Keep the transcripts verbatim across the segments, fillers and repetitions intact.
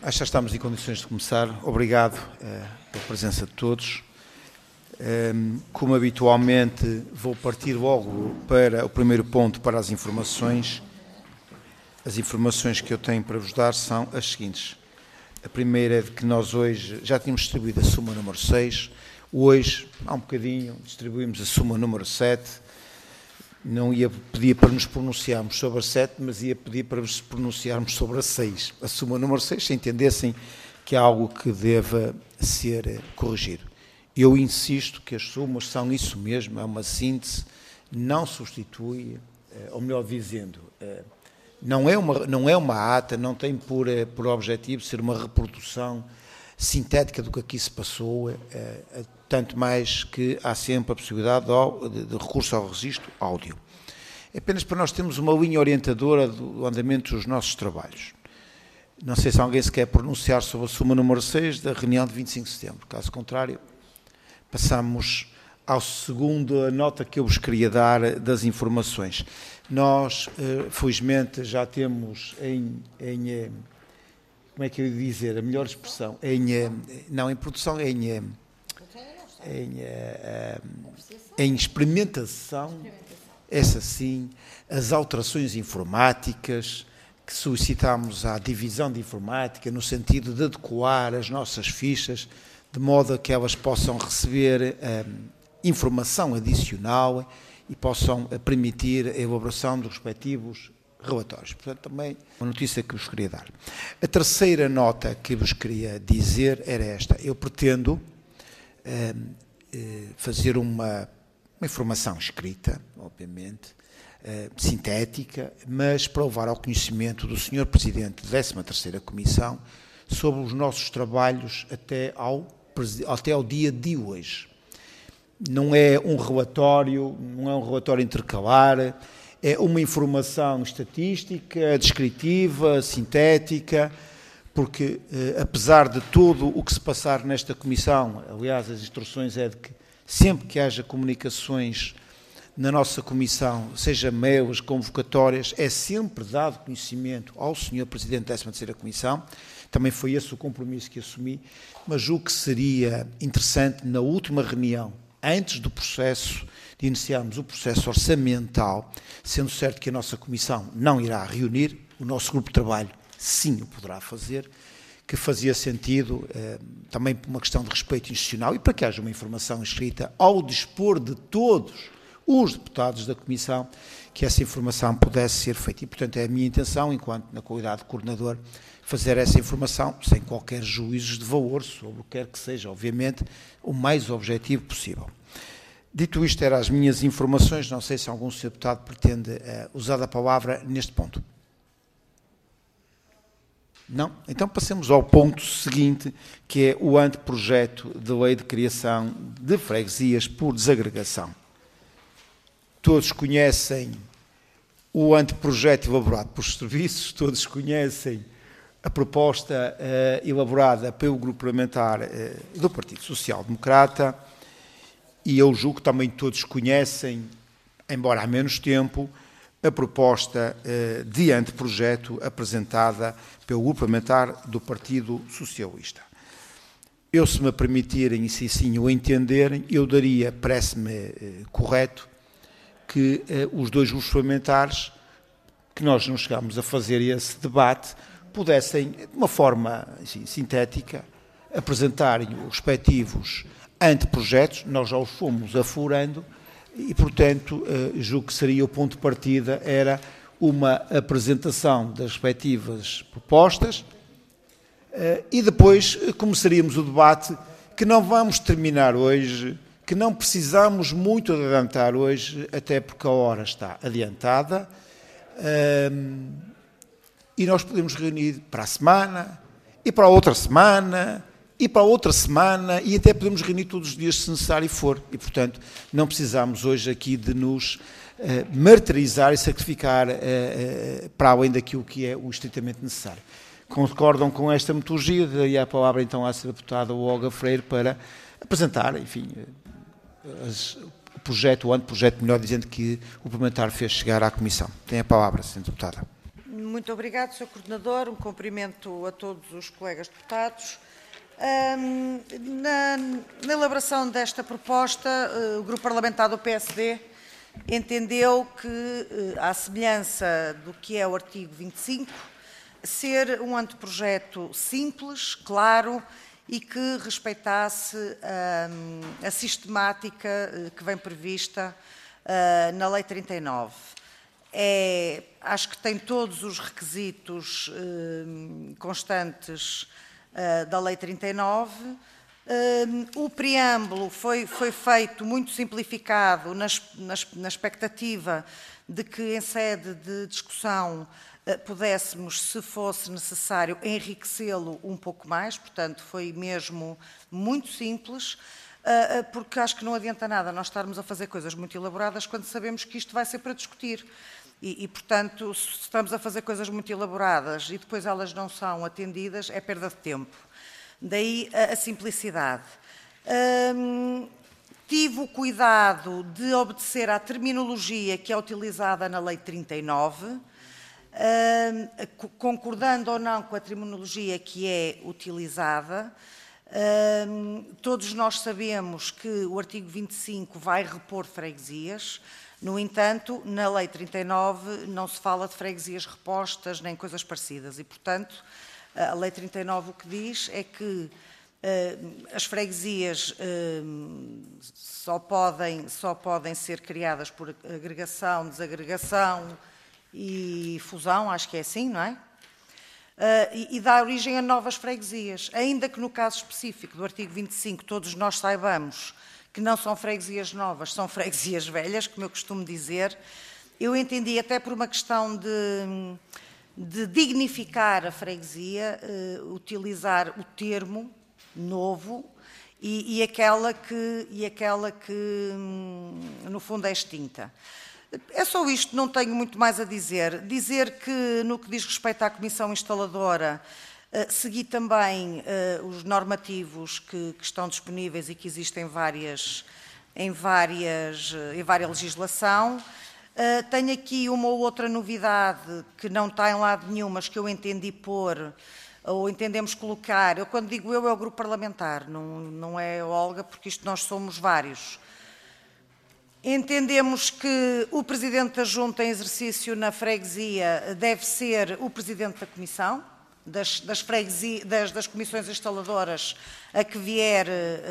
Acho que já estamos em condições de começar. Obrigado uh, pela presença de todos. Um, como habitualmente, vou partir logo para o primeiro ponto, para as informações. As informações que eu tenho para vos dar são as seguintes. A primeira é de que nós hoje já tínhamos distribuído a súmula número seis. Hoje, há um bocadinho, distribuímos a súmula número sete. Não ia pedir para nos pronunciarmos sobre a sete, mas ia pedir para nos pronunciarmos sobre a seis. A súmula número seis, se entendessem que é algo que deva ser corrigido. Eu insisto que as súmulas são isso mesmo, é uma síntese, não substitui, ou melhor dizendo, não é uma, não é uma ata, não tem por, por objetivo ser uma reprodução sintética do que aqui se passou, tanto mais que há sempre a possibilidade de, de recurso ao registro áudio. É apenas para nós termos uma linha orientadora do andamento dos nossos trabalhos. Não sei se alguém se quer pronunciar sobre a súmula número seis da reunião de vinte e cinco de setembro. Caso contrário, passamos ao segundo nota que eu vos queria dar das informações. Nós, felizmente, já temos em... em como é que eu ia dizer? A melhor expressão? Em, não, em produção, em... em, em experimentação, essa sim, as alterações informáticas que solicitámos à divisão de informática no sentido de adequar as nossas fichas de modo a que elas possam receber um, informação adicional e possam permitir a elaboração dos respectivos relatórios. Portanto, também uma notícia que vos queria dar. A terceira nota que vos queria dizer era esta. Eu pretendo um, fazer uma, uma informação escrita, obviamente, uh, sintética, mas para levar ao conhecimento do senhor Presidente da décima terceira Comissão sobre os nossos trabalhos até ao, até ao dia de hoje. Não é um relatório, não é um relatório intercalar, é uma informação estatística, descritiva, sintética, porque, eh, apesar de tudo o que se passar nesta comissão, aliás, as instruções é de que sempre que haja comunicações na nossa comissão, seja mails, convocatórias, é sempre dado conhecimento ao senhor Presidente da décima terceira Comissão, também foi esse o compromisso que assumi, mas julgo que seria interessante, na última reunião, antes do processo, de iniciarmos o processo orçamental, sendo certo que a nossa comissão não irá reunir, o nosso grupo de trabalho sim o poderá fazer, que fazia sentido, eh, também por uma questão de respeito institucional e para que haja uma informação escrita ao dispor de todos os deputados da Comissão, que essa informação pudesse ser feita. E, portanto, é a minha intenção, enquanto na qualidade de coordenador, fazer essa informação sem qualquer juízos de valor sobre o que quer que seja, obviamente, o mais objetivo possível. Dito isto, eram as minhas informações, não sei se algum senhor deputado pretende uh, usar a palavra neste ponto. Não? Então passemos ao ponto seguinte, que é o anteprojeto de lei de criação de freguesias por desagregação. Todos conhecem o anteprojeto elaborado por serviços, todos conhecem a proposta uh, elaborada pelo grupo parlamentar uh, do Partido Social Democrata, e eu julgo que também todos conhecem, embora há menos tempo, a proposta uh, de anteprojeto apresentada pelo grupo parlamentar do Partido Socialista. Eu, se me permitirem, e se assim o entenderem, eu daria, parece-me uh, correto, que uh, os dois grupos parlamentares, que nós não chegámos a fazer esse debate, pudessem, de uma forma assim, sintética, apresentarem os respectivos anteprojetos, nós já os fomos afurando, e, portanto, uh, julgo que seria o ponto de partida, era uma apresentação das respectivas propostas, uh, e depois uh, começaríamos o debate, que não vamos terminar hoje, que não precisamos muito de adiantar hoje, até porque a hora está adiantada, uh, e nós podemos reunir para a semana, e para a outra semana, e para a outra semana, e até podemos reunir todos os dias se necessário for. E, portanto, não precisamos hoje aqui de nos uh, martirizar e sacrificar uh, uh, para além daquilo que é o estritamente necessário. Concordam com esta metodologia? Daí a palavra então à senhora deputada Olga Freire para apresentar, enfim, as, o projeto, o anteprojeto, melhor dizendo, que o parlamentar fez chegar à Comissão. Tem a palavra, senhora deputada. Muito obrigado, senhor Coordenador. Um cumprimento a todos os colegas deputados. Um, na, na elaboração desta proposta, uh, o Grupo Parlamentar do P S D entendeu que, uh, à semelhança do que é o artigo vinte e cinco, ser um anteprojeto simples, claro e que respeitasse um, a sistemática uh, que vem prevista uh, na Lei trinta e nove. É, acho que tem todos os requisitos uh, constantes da Lei trinta e nove. O preâmbulo foi, foi feito muito simplificado na, na, na expectativa de que, em sede de discussão, pudéssemos, se fosse necessário, enriquecê-lo um pouco mais. Portanto, foi mesmo muito simples, porque acho que não adianta nada nós estarmos a fazer coisas muito elaboradas quando sabemos que isto vai ser para discutir. E, e, portanto, se estamos a fazer coisas muito elaboradas e depois elas não são atendidas, é perda de tempo. Daí a, a simplicidade. Hum, tive o cuidado de obedecer à terminologia que é utilizada na Lei trinta e nove, hum, concordando ou não com a terminologia que é utilizada. Hum, todos nós sabemos que o artigo vinte e cinco vai repor freguesias. No entanto, na Lei trinta e nove não se fala de freguesias repostas nem coisas parecidas e, portanto, a Lei trinta e nove o que diz é que uh, as freguesias uh, só, podem, só podem ser criadas por agregação, desagregação e fusão, acho que é assim, não é? Uh, e, e dá origem a novas freguesias, ainda que no caso específico do artigo vinte e cinco todos nós saibamos que não são freguesias novas, são freguesias velhas, como eu costumo dizer. Eu entendi, até por uma questão de, de dignificar a freguesia, uh, utilizar o termo novo e, e, aquela que, e aquela que, no fundo, é extinta. É só isto, não tenho muito mais a dizer. Dizer que, no que diz respeito à Comissão Instaladora, Uh, segui também uh, os normativos que, que estão disponíveis e que existem em várias, em várias, uh, em várias legislação. Uh, tenho aqui uma ou outra novidade que não está em lado nenhum, mas que eu entendi pôr, ou entendemos colocar. Eu, quando digo eu, é o grupo parlamentar, não, não é a Olga, porque isto nós somos vários. Entendemos que o Presidente da Junta em exercício na freguesia deve ser o Presidente da Comissão. Das, das, das, das comissões instaladoras a que vier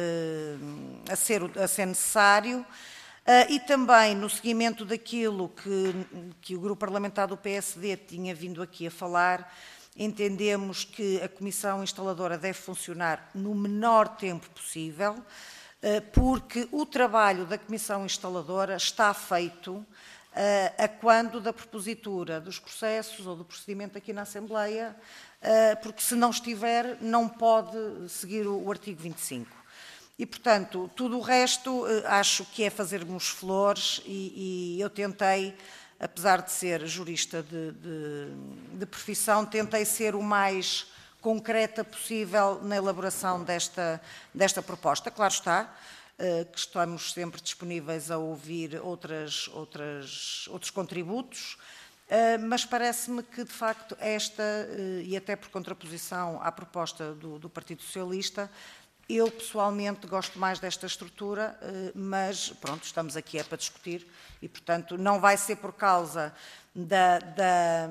uh, a, ser, a ser necessário uh, e também no seguimento daquilo que, que o Grupo Parlamentar do P S D tinha vindo aqui a falar, entendemos que a comissão instaladora deve funcionar no menor tempo possível, uh, porque o trabalho da comissão instaladora está feito Uh, a quando da propositura dos processos ou do procedimento aqui na Assembleia, uh, porque se não estiver, não pode seguir o, o artigo vinte e cinco. E, portanto, tudo o resto uh, acho que é fazermos flores e, e eu tentei, apesar de ser jurista de, de, de profissão, tentei ser o mais concreta possível na elaboração desta, desta proposta. Claro está, que estamos sempre disponíveis a ouvir outras, outras, outros contributos, mas parece-me que, de facto, esta, e até por contraposição à proposta do, do Partido Socialista, eu pessoalmente gosto mais desta estrutura, mas pronto, estamos aqui é para discutir e, portanto, não vai ser por causa da, da,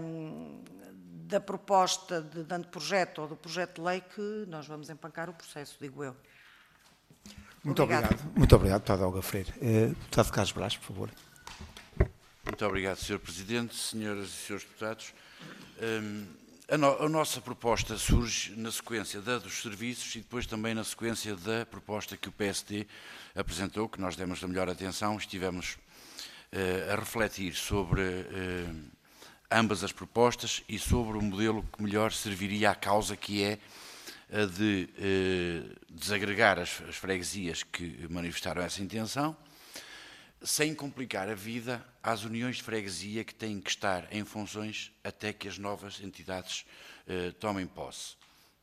da proposta de, de anteprojeto ou do projeto de lei que nós vamos empancar o processo, digo eu. Muito obrigado. obrigado. Muito obrigado, deputado Olga Freire. Uh, deputado Carlos Brás, por favor. Muito obrigado, senhor Presidente, senhoras e senhores deputados. Um, a, no, a nossa proposta surge na sequência da dos serviços e depois também na sequência da proposta que o P S D apresentou, que nós demos a melhor atenção, estivemos uh, a refletir sobre uh, ambas as propostas e sobre o modelo que melhor serviria à causa, que é a de eh, desagregar as, as freguesias que manifestaram essa intenção, sem complicar a vida às uniões de freguesia que têm que estar em funções até que as novas entidades eh, tomem posse.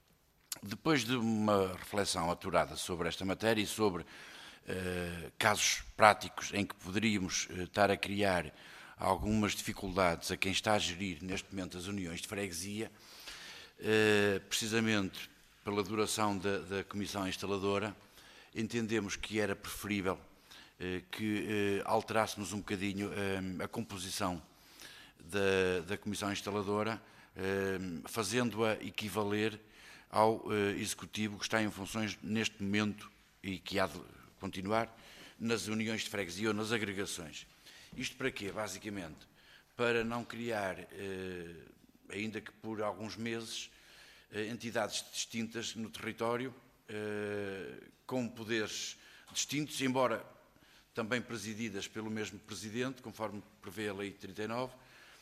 Depois de uma reflexão aturada sobre esta matéria e sobre eh, casos práticos em que poderíamos eh, estar a criar algumas dificuldades a quem está a gerir neste momento as uniões de freguesia, precisamente pela duração da, da comissão instaladora, entendemos que era preferível que alterássemos um bocadinho a composição da, da comissão instaladora, fazendo-a equivaler ao executivo que está em funções neste momento e que há de continuar nas uniões de freguesia ou nas agregações. Isto para quê? Basicamente, para não criar, eh, ainda que por alguns meses, eh, entidades distintas no território, eh, com poderes distintos, embora também presididas pelo mesmo Presidente, conforme prevê a Lei trinta e nove,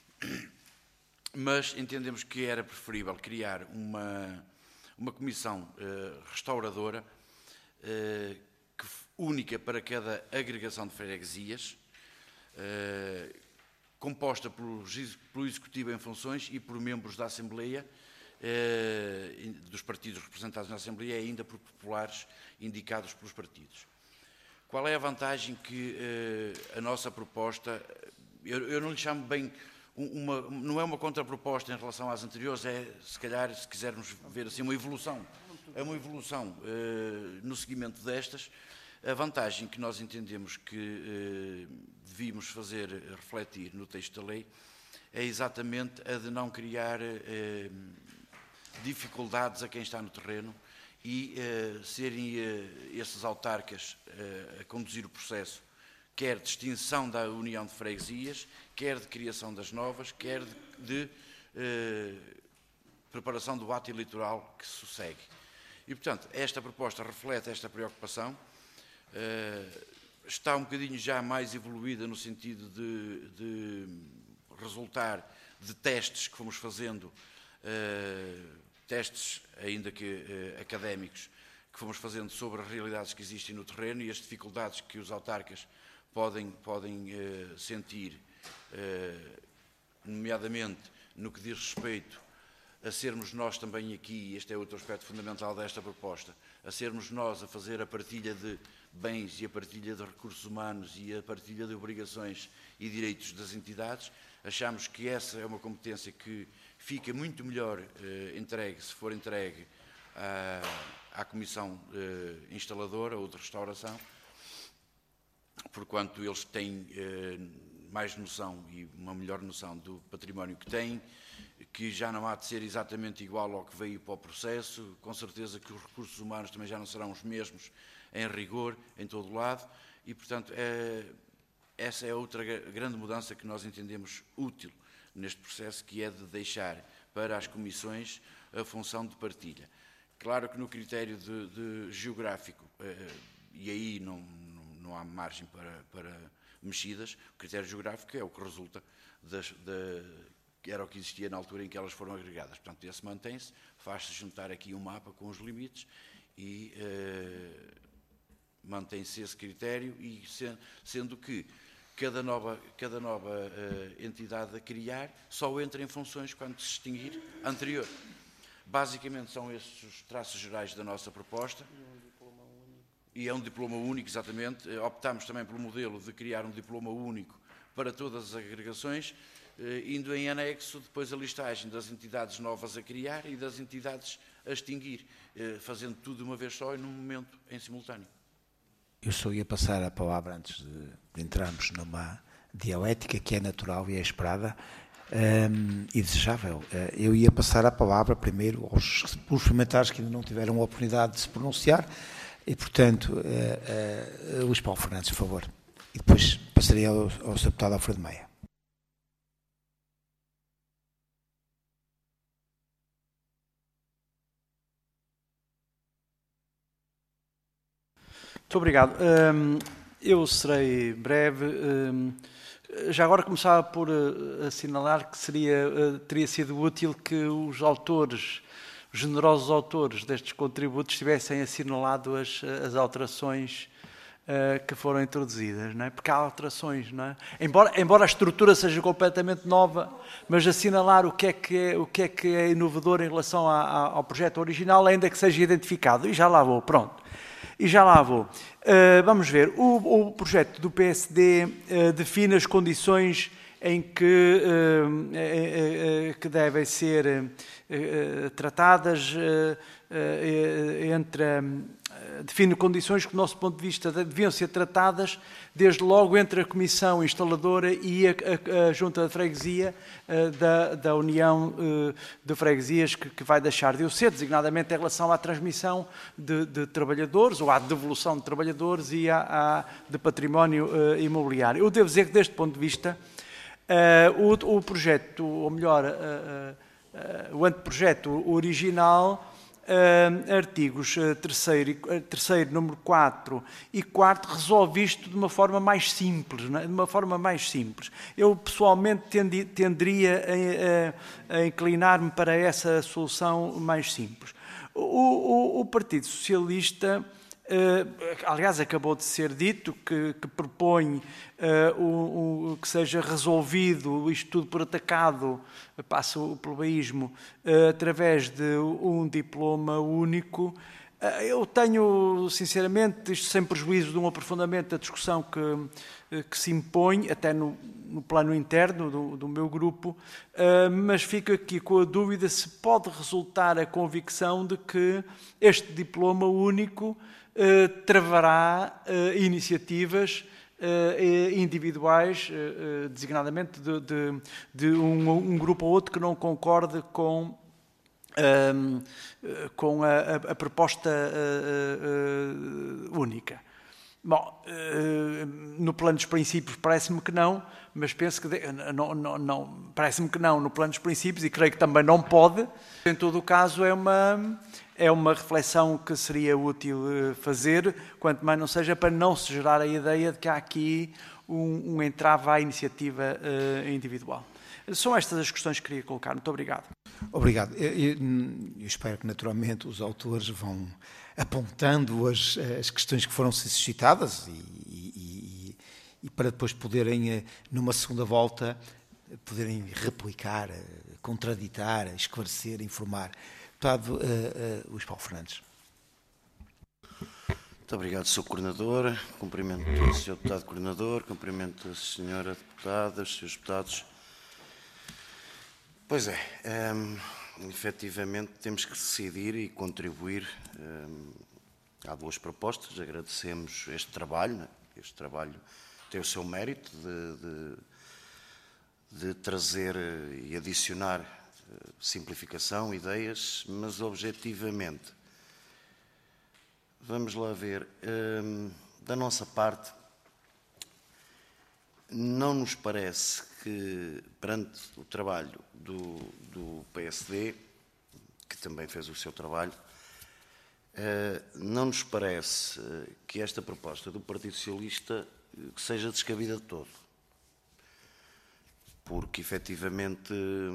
mas entendemos que era preferível criar uma, uma comissão eh, restauradora, eh, que, única para cada agregação de freguesias, Uh, composta pelo, pelo Executivo em funções e por membros da Assembleia, uh, dos partidos representados na Assembleia e ainda por populares indicados pelos partidos. Qual é a vantagem que uh, a nossa proposta, eu, eu não lhe chamo bem, uma, não é uma contraproposta em relação às anteriores, é, se calhar, se quisermos ver assim, uma evolução. É uma evolução uh, no seguimento destas. A vantagem que nós entendemos que eh, devíamos fazer refletir no texto da lei é exatamente a de não criar eh, dificuldades a quem está no terreno e eh, serem eh, esses autarcas eh, a conduzir o processo, quer de extinção da união de freguesias, quer de criação das novas, quer de, de eh, preparação do ato eleitoral que sucede. E, portanto, esta proposta reflete esta preocupação. Uh, está um bocadinho já mais evoluída no sentido de, de resultar de testes que fomos fazendo, uh, testes ainda que uh, académicos, que fomos fazendo sobre as realidades que existem no terreno e as dificuldades que os autarcas podem, podem uh, sentir, uh, nomeadamente no que diz respeito a sermos nós também aqui, este é outro aspecto fundamental desta proposta, a sermos nós a fazer a partilha de bens e a partilha de recursos humanos e a partilha de obrigações e direitos das entidades. Achamos que essa é uma competência que fica muito melhor eh, entregue, se for entregue à, à Comissão eh, Instaladora ou de Restauração, porquanto eles têm eh, mais noção e uma melhor noção do património que têm, que já não há de ser exatamente igual ao que veio para o processo, com certeza que os recursos humanos também já não serão os mesmos em rigor, em todo o lado, e, portanto, é, essa é outra grande mudança que nós entendemos útil neste processo, que é de deixar para as comissões a função de partilha. Claro que no critério de, de geográfico, eh, e aí não, não, não há margem para, para mexidas, o critério geográfico é o que resulta das, da, que era o que existia na altura em que elas foram agregadas. Portanto, esse mantém-se, faz-se juntar aqui um mapa com os limites e eh, mantém-se esse critério, e se, sendo que cada nova, cada nova uh, entidade a criar só entra em funções quando se extinguir a anterior. Basicamente são esses os traços gerais da nossa proposta. E é um diploma único, exatamente. Optámos também pelo modelo de criar um diploma único para todas as agregações, indo em anexo depois a listagem das entidades novas a criar e das entidades a extinguir, fazendo tudo de uma vez só e num momento em simultâneo. Eu só ia passar a palavra antes de, de entrarmos numa dialética que é natural e é esperada um, e desejável. Uh, eu ia passar a palavra primeiro aos, aos parlamentares que ainda não tiveram a oportunidade de se pronunciar e, portanto, uh, uh, Luís Paulo Fernandes, por favor. E depois passaria ao, ao senhor deputado Alfredo Meia. Muito obrigado. Eu serei breve. Já agora começava por assinalar que seria, teria sido útil que os autores, os generosos autores destes contributos tivessem assinalado as, as alterações que foram introduzidas, não é? Porque há alterações, não é? Embora, embora a estrutura seja completamente nova, mas assinalar o que é que é, o que é, que é inovador em relação a, a, ao projeto original, ainda que seja identificado. E já lá vou, pronto. E já lá vou. Uh, vamos ver. O, o projeto do P S D uh, define as condições em que, eh, que devem ser eh, tratadas eh, entre... define condições que, do nosso ponto de vista, deviam ser tratadas desde logo entre a Comissão Instaladora e a, a, a Junta de Freguesia uh, da, da União uh, de Freguesias, que, que vai deixar de o ser, designadamente em relação à transmissão de, de trabalhadores, ou à devolução de trabalhadores e à, à, de património uh, imobiliário. Eu devo dizer que, deste ponto de vista, uh, o, o projeto, ou melhor, uh, uh, uh, o anteprojeto original, Uh, artigos uh, terceiro, uh, terceiro, número quatro e quarto, resolve isto de uma forma mais simples, né? de uma forma mais simples. Eu, pessoalmente, tendi, tenderia a, a, a inclinar-me para essa solução mais simples. O, o, o Partido Socialista, uh, aliás, acabou de ser dito que, que propõe uh, o, o, que seja resolvido isto tudo por atacado, passo o plebeísmo, através de um diploma único. Eu tenho, sinceramente, isto sem prejuízo de um aprofundamento da discussão que, que se impõe, até no, no plano interno do, do meu grupo, mas fico aqui com a dúvida se pode resultar a convicção de que este diploma único travará iniciativas individuais, designadamente de, de, de um, um grupo ou outro que não concorde com, um, com a, a proposta uh, uh, única. Bom, uh, no plano dos princípios parece-me que não, mas penso que de, não, não, não, parece-me que não no plano dos princípios e creio que também não pode. Em todo o caso, é uma É uma reflexão que seria útil fazer, quanto mais não seja para não se gerar a ideia de que há aqui um, um entrave à iniciativa uh, individual. São estas as questões que queria colocar. Muito obrigado. Obrigado. Eu, eu, eu espero que, naturalmente, os autores vão apontando as, as questões que foram suscitadas e, e, e para depois poderem, numa segunda volta, poderem replicar, contraditar, esclarecer, informar. Deputado uh, uh, Luís Paulo Fernandes. Muito obrigado, senhor Coordenador. Cumprimento o senhor Deputado Coordenador, cumprimento a senhora Deputada, os senhores Deputados. Pois é, um, efetivamente temos que decidir e contribuir. Um, há duas propostas, agradecemos este trabalho. Né? Este trabalho tem o seu mérito de, de, de trazer e adicionar simplificação, ideias, mas objetivamente, vamos lá ver, hum, da nossa parte, não nos parece que, perante o trabalho do, do P S D, que também fez o seu trabalho, uh, não nos parece que esta proposta do Partido Socialista que seja descabida de todo. Porque, efetivamente,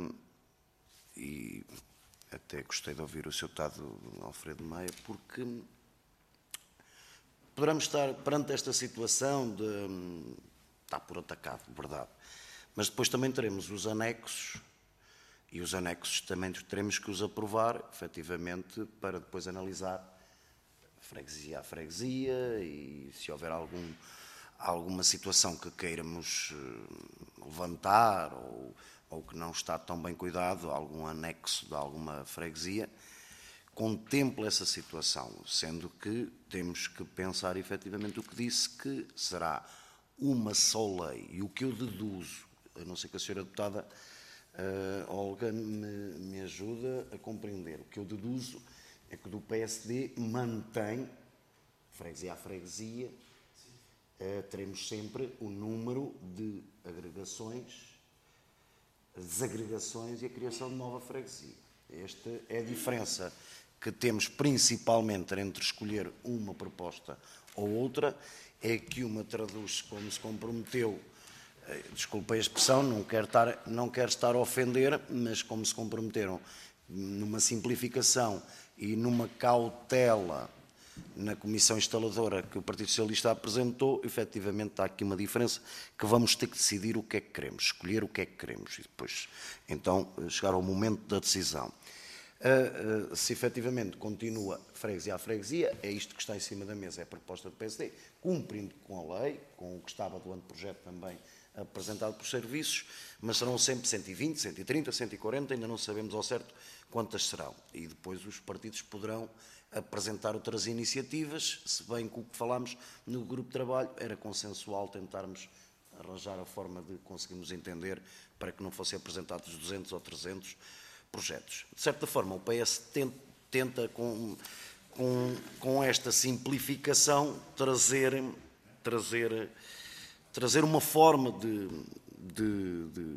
e até gostei de ouvir o seu Deputado Alfredo Maia, porque poderemos estar perante esta situação de está por atacado, verdade, mas depois também teremos os anexos e os anexos também teremos que os aprovar, efetivamente, para depois analisar freguesia a freguesia e se houver algum, alguma situação que queiramos levantar ou ou que não está tão bem cuidado, algum anexo de alguma freguesia, contempla essa situação, sendo que temos que pensar efetivamente o que disse, que será uma só lei. E o que eu deduzo, a não ser que a senhora Deputada uh, Olga me, me ajuda a compreender, o que eu deduzo é que do P S D mantém, freguesia a freguesia, uh, teremos sempre o número de agregações, desagregações e a criação de nova freguesia. Esta é a diferença que temos principalmente entre escolher uma proposta ou outra, é que uma traduz como se comprometeu, desculpem a expressão, não quero estar, não quero estar a ofender, mas como se comprometeram numa simplificação e numa cautela na Comissão Instaladora que o Partido Socialista apresentou, efetivamente está aqui uma diferença que vamos ter que decidir o que é que queremos, escolher o que é que queremos e depois, então, chegar ao momento da decisão. Uh, uh, se efetivamente continua freguesia a freguesia, é isto que está em cima da mesa, é a proposta do P S D, cumprindo com a lei, com o que estava do anteprojeto também apresentado por serviços, mas serão sempre cento e vinte, cento e trinta, cento e quarenta, ainda não sabemos ao certo quantas serão. E depois os partidos poderão apresentar outras iniciativas, se bem que o que falámos no grupo de trabalho era consensual tentarmos arranjar a forma de conseguirmos entender para que não fossem apresentados duzentos ou trezentos projetos. De certa forma, o P S tenta, tenta com, com, com esta simplificação, trazer, trazer, trazer uma forma de, de, de,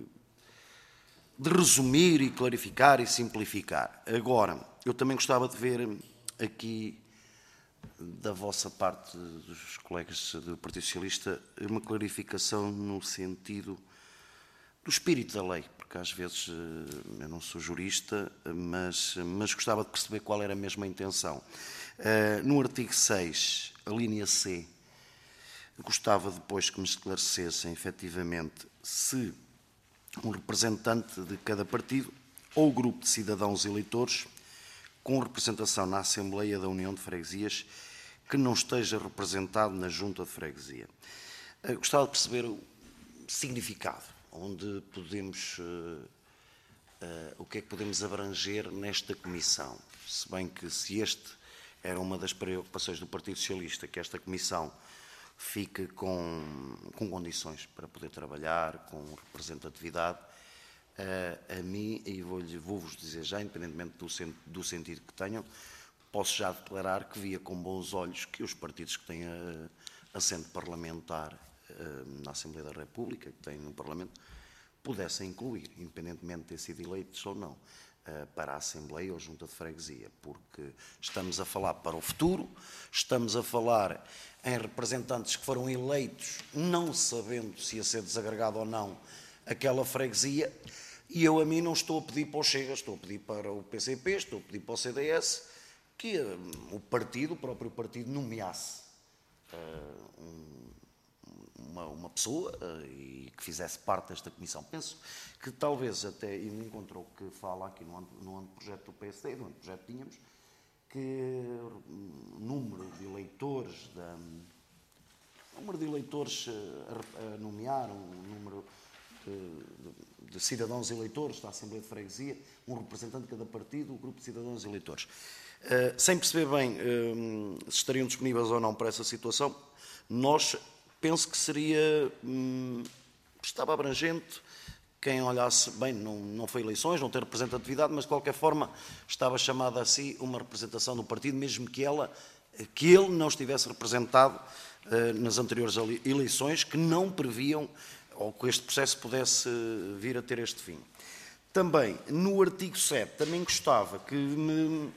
de resumir e clarificar e simplificar. Agora, eu também gostava de ver aqui, da vossa parte, dos colegas do Partido Socialista, uma clarificação no sentido do espírito da lei, porque às vezes eu não sou jurista, mas, mas gostava de perceber qual era a mesma intenção. No artigo seis, a linha C, gostava depois que me esclarecessem, efetivamente, se um representante de cada partido ou grupo de cidadãos eleitores com representação na Assembleia da União de Freguesias que não esteja representado na Junta de Freguesia. Gostava de perceber o significado, onde podemos, uh, uh, o que é que podemos abranger nesta comissão. Se bem que se este era uma das preocupações do Partido Socialista, que esta comissão fique com, com condições para poder trabalhar, com representatividade, uh, a mim, e vou-vos vou dizer já, independentemente do, sen, do sentido que tenham, posso já declarar que via com bons olhos que os partidos que têm uh, assento parlamentar uh, na Assembleia da República, que têm no Parlamento, pudessem incluir, independentemente de ter sido eleitos ou não, uh, para a Assembleia ou Junta de Freguesia, porque estamos a falar para o futuro, estamos a falar em representantes que foram eleitos não sabendo se ia ser desagregado ou não aquela freguesia, e eu a mim não estou a pedir para o Chega, estou a pedir para o P C P, estou a pedir para o C D S, que um, o partido, o próprio partido, nomeasse uh, um, uma, uma pessoa uh, e que fizesse parte desta comissão. Penso que talvez até, e me encontrou que fala aqui no, no anteprojeto do P S D, no anteprojeto tínhamos, que o número de eleitores, da, o número de eleitores a, a nomear, um número de, de cidadãos eleitores da Assembleia de Freguesia, um representante de cada partido, o grupo de cidadãos eleitores. Uh, sem perceber bem uh, se estariam disponíveis ou não para essa situação, nós penso que seria, um, estava abrangente, quem olhasse, bem, não, não foi eleições, não tem representatividade, mas de qualquer forma estava chamada a si uma representação do partido, mesmo que, ela, que ele não estivesse representado uh, nas anteriores eleições, que não previam, ou que este processo pudesse vir a ter este fim. Também, no artigo sete, também gostava que me...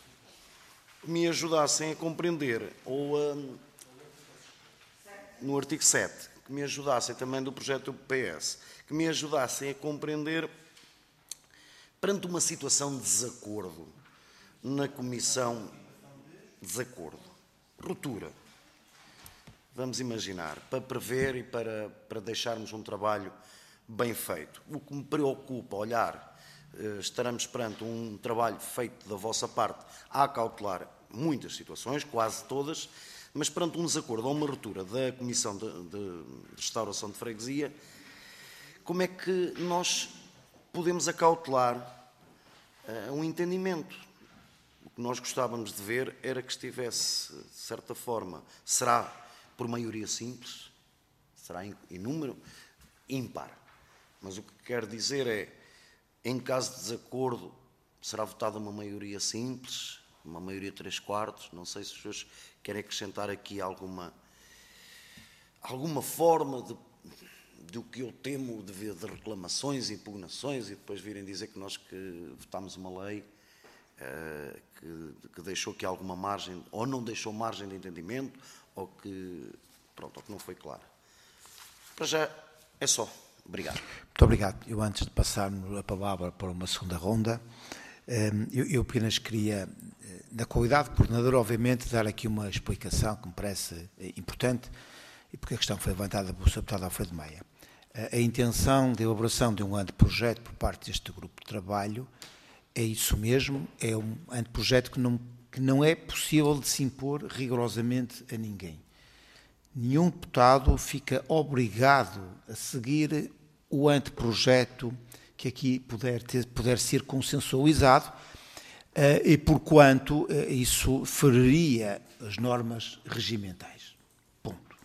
me ajudassem a compreender, ou um, no artigo sete, que me ajudassem também do projeto do P S, que me ajudassem a compreender, perante uma situação de desacordo na comissão, desacordo, ruptura, vamos imaginar, para prever e para, para deixarmos um trabalho bem feito. O que me preocupa olhar, estaremos perante um trabalho feito da vossa parte a acautelar muitas situações, quase todas, mas perante um desacordo ou uma ruptura da Comissão de, de Restauração de Freguesia, como é que nós podemos acautelar uh, um entendimento? O que nós gostávamos de ver era que estivesse, de certa forma, será por maioria simples, será em, em número ímpar, mas o que quero dizer é, em caso de desacordo, será votada uma maioria simples, uma maioria de três quartos, não sei se os senhores querem acrescentar aqui alguma, alguma forma de, do que eu temo de, de reclamações, impugnações, e depois virem dizer que nós que votámos uma lei uh, que, que deixou aqui alguma margem, ou não deixou margem de entendimento, ou que, pronto, ou que não foi claro. Para já, é só. Obrigado. Muito obrigado. Eu, antes de passar a palavra para uma segunda ronda, eu, eu apenas queria, na qualidade de coordenador, obviamente, dar aqui uma explicação que me parece importante, e porque a questão foi levantada pelo senhor Deputado Alfredo Meia. A intenção de elaboração de um anteprojeto por parte deste grupo de trabalho é isso mesmo, é um anteprojeto que não, que não é possível de se impor rigorosamente a ninguém. nenhum deputado fica obrigado a seguir o anteprojeto que aqui puder, ter, puder ser consensualizado, uh, e porquanto uh, isso feriria as normas regimentais. Ponto.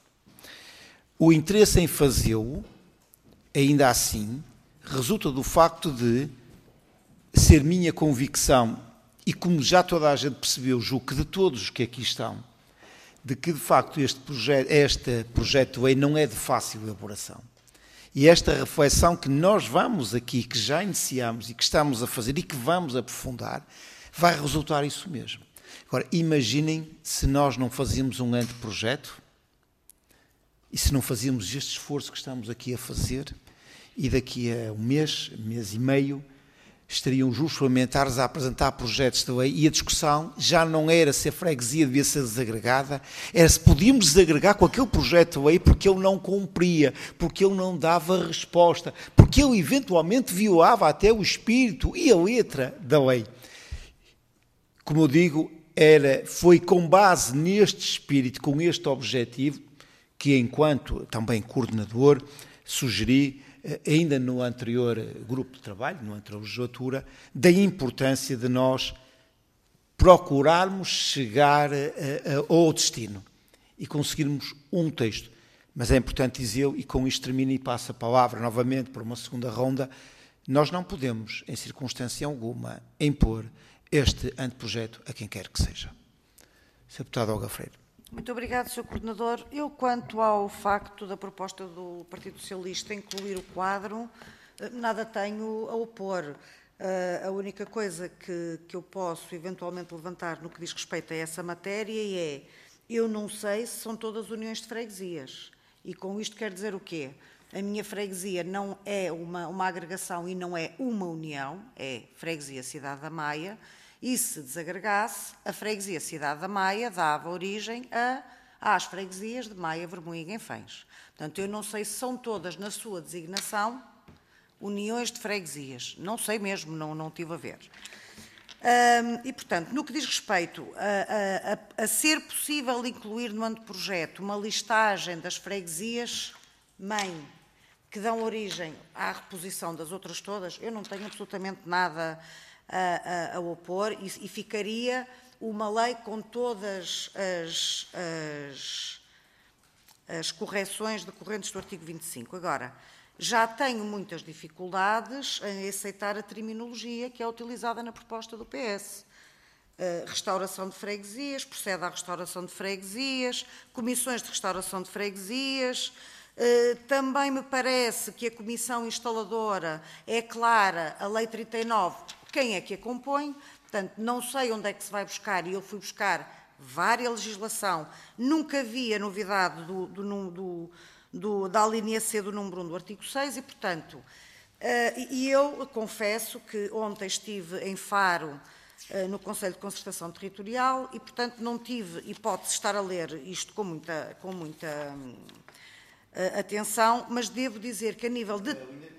O interesse em fazê-lo, ainda assim, resulta do facto de ser minha convicção, e como já toda a gente percebeu, julgo que de todos os que aqui estão, de que de facto este projeto, este projeto de lei não é de fácil elaboração. E esta reflexão que nós vamos aqui, que já iniciamos e que estamos a fazer e que vamos aprofundar, vai resultar isso mesmo. Agora, imaginem se nós não fazíamos um anteprojeto e se não fazíamos este esforço que estamos aqui a fazer e daqui a um mês, mês e meio, estariam os parlamentares a apresentar projetos de lei e a discussão já não era se a freguesia devia ser desagregada, era se podíamos desagregar com aquele projeto de lei porque ele não cumpria, porque ele não dava resposta, porque ele eventualmente violava até o espírito e a letra da lei. Como eu digo, era, foi com base neste espírito, com este objetivo, que enquanto também coordenador, sugeri ainda no anterior grupo de trabalho, na anterior legislatura, da importância de nós procurarmos chegar a, a, ao destino e conseguirmos um texto. Mas é importante dizer, e com isto termino e passo a palavra novamente para uma segunda ronda, nós não podemos, em circunstância alguma, impor este anteprojeto a quem quer que seja. senhor Deputado Olga Freire. Muito obrigado, senhor Coordenador. Eu, quanto ao facto da proposta do Partido Socialista incluir o quadro, nada tenho a opor. Uh, a única coisa que, que eu posso eventualmente levantar no que diz respeito a essa matéria é, eu não sei se são todas uniões de freguesias. E com isto quer dizer o quê? A minha freguesia não é uma, uma agregação e não é uma união, é freguesia Cidade da Maia. E se desagregasse, a freguesia Cidade da Maia dava origem a, às freguesias de Maia, Vermoim e Guinfães. Portanto, eu não sei se são todas, na sua designação, uniões de freguesias. Não sei mesmo, não, não tive a ver. Um, e, portanto, no que diz respeito a, a, a, a ser possível incluir no anteprojeto uma listagem das freguesias-mãe que dão origem à reposição das outras todas, eu não tenho absolutamente nada A, a, a opor e, e ficaria uma lei com todas as, as, as correções decorrentes do artigo vinte e cinco. Agora, já tenho muitas dificuldades em aceitar a terminologia que é utilizada na proposta do P S. Uh, restauração de freguesias, procede à restauração de freguesias, comissões de restauração de freguesias. Uh, também me parece que a comissão instaladora é clara, a lei trinta e nove, quem é que a compõe, portanto, não sei onde é que se vai buscar, e eu fui buscar várias legislação, nunca vi a novidade do, do, do, do, da alínea C do número um do artigo seis, e, portanto, uh, e eu confesso que ontem estive em Faro, uh, no Conselho de Concertação Territorial, e, portanto, não tive hipótese de estar a ler isto com muita, com muita uh, atenção, mas devo dizer que a nível de...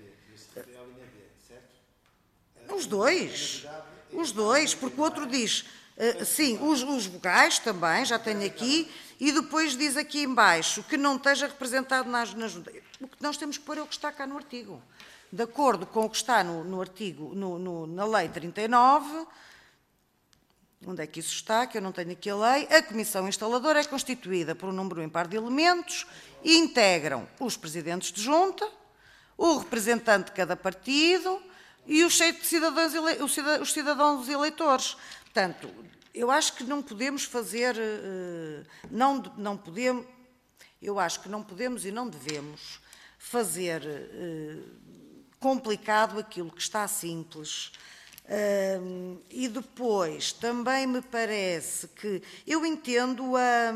Os dois, os dois, porque o outro diz, uh, sim, os, os vogais também, já tenho aqui, e depois diz aqui em baixo que não esteja representado nas, nas... O que nós temos que pôr é o que está cá no artigo. De acordo com o que está no, no artigo, no, no, na lei trinta e nove, onde é que isso está, que eu não tenho aqui a lei, a comissão instaladora é constituída por um número impar de elementos e integram os presidentes de junta, o representante de cada partido e os cidadãos, os cidadãos eleitores. Portanto, eu acho que não podemos fazer, não, não podemos, eu acho que não podemos e não devemos fazer complicado aquilo que está simples. E depois, também me parece que, eu entendo a,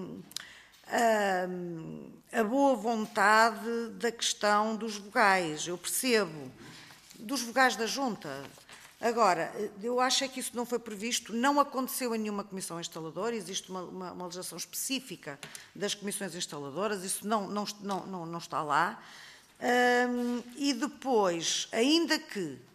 a, a boa vontade da questão dos vogais, eu percebo, dos vogais da junta. Agora, eu acho é que isso não foi previsto, não aconteceu em nenhuma comissão instaladora, existe uma, uma, uma legislação específica das comissões instaladoras, isso não, não, não, não está lá. Um, e depois, ainda que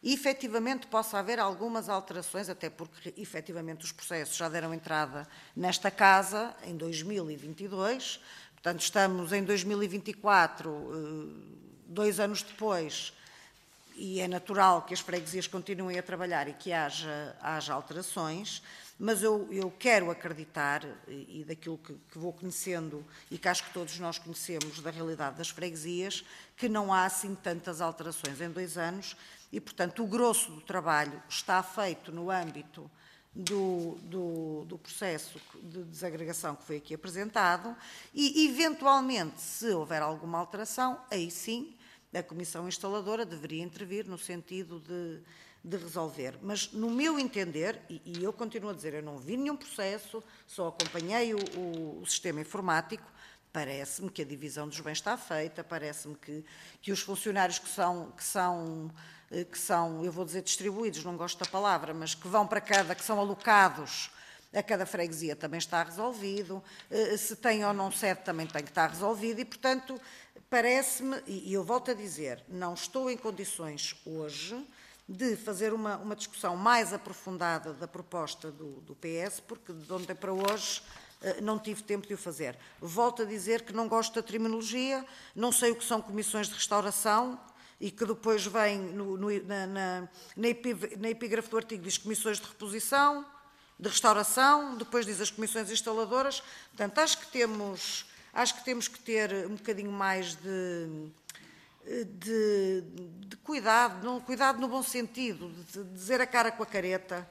e efetivamente possa haver algumas alterações, até porque efetivamente os processos já deram entrada nesta casa em dois mil e vinte e dois, portanto estamos em dois mil e vinte e quatro, dois anos depois, e é natural que as freguesias continuem a trabalhar e que haja, haja alterações, mas eu, eu quero acreditar, e, e daquilo que, que vou conhecendo e que acho que todos nós conhecemos da realidade das freguesias, que não há assim tantas alterações em dois anos e, portanto, o grosso do trabalho está feito no âmbito do, do, do processo de desagregação que foi aqui apresentado e, eventualmente, se houver alguma alteração, aí sim, a Comissão Instaladora deveria intervir no sentido de, de resolver. Mas, no meu entender, e, e eu continuo a dizer, eu não vi nenhum processo, só acompanhei o, o, o sistema informático, parece-me que a divisão dos bens está feita, parece-me que, que os funcionários que são, que, são, que são, eu vou dizer distribuídos, não gosto da palavra, mas que vão para cada, que são alocados a cada freguesia também está resolvido, se tem ou não sede também tem que estar resolvido e, portanto, parece-me, e eu volto a dizer, não estou em condições hoje de fazer uma, uma discussão mais aprofundada da proposta do, do P S, porque de ontem para hoje não tive tempo de o fazer. Volto a dizer que não gosto da terminologia, não sei o que são comissões de restauração e que depois vem no, no, na, na, na, epi, na epígrafe do artigo diz comissões de reposição, de restauração, depois diz as comissões instaladoras. Portanto, acho que temos, acho que, temos que ter um bocadinho mais de, de, de cuidado, não, cuidado no bom sentido, de dizer a cara com a careta,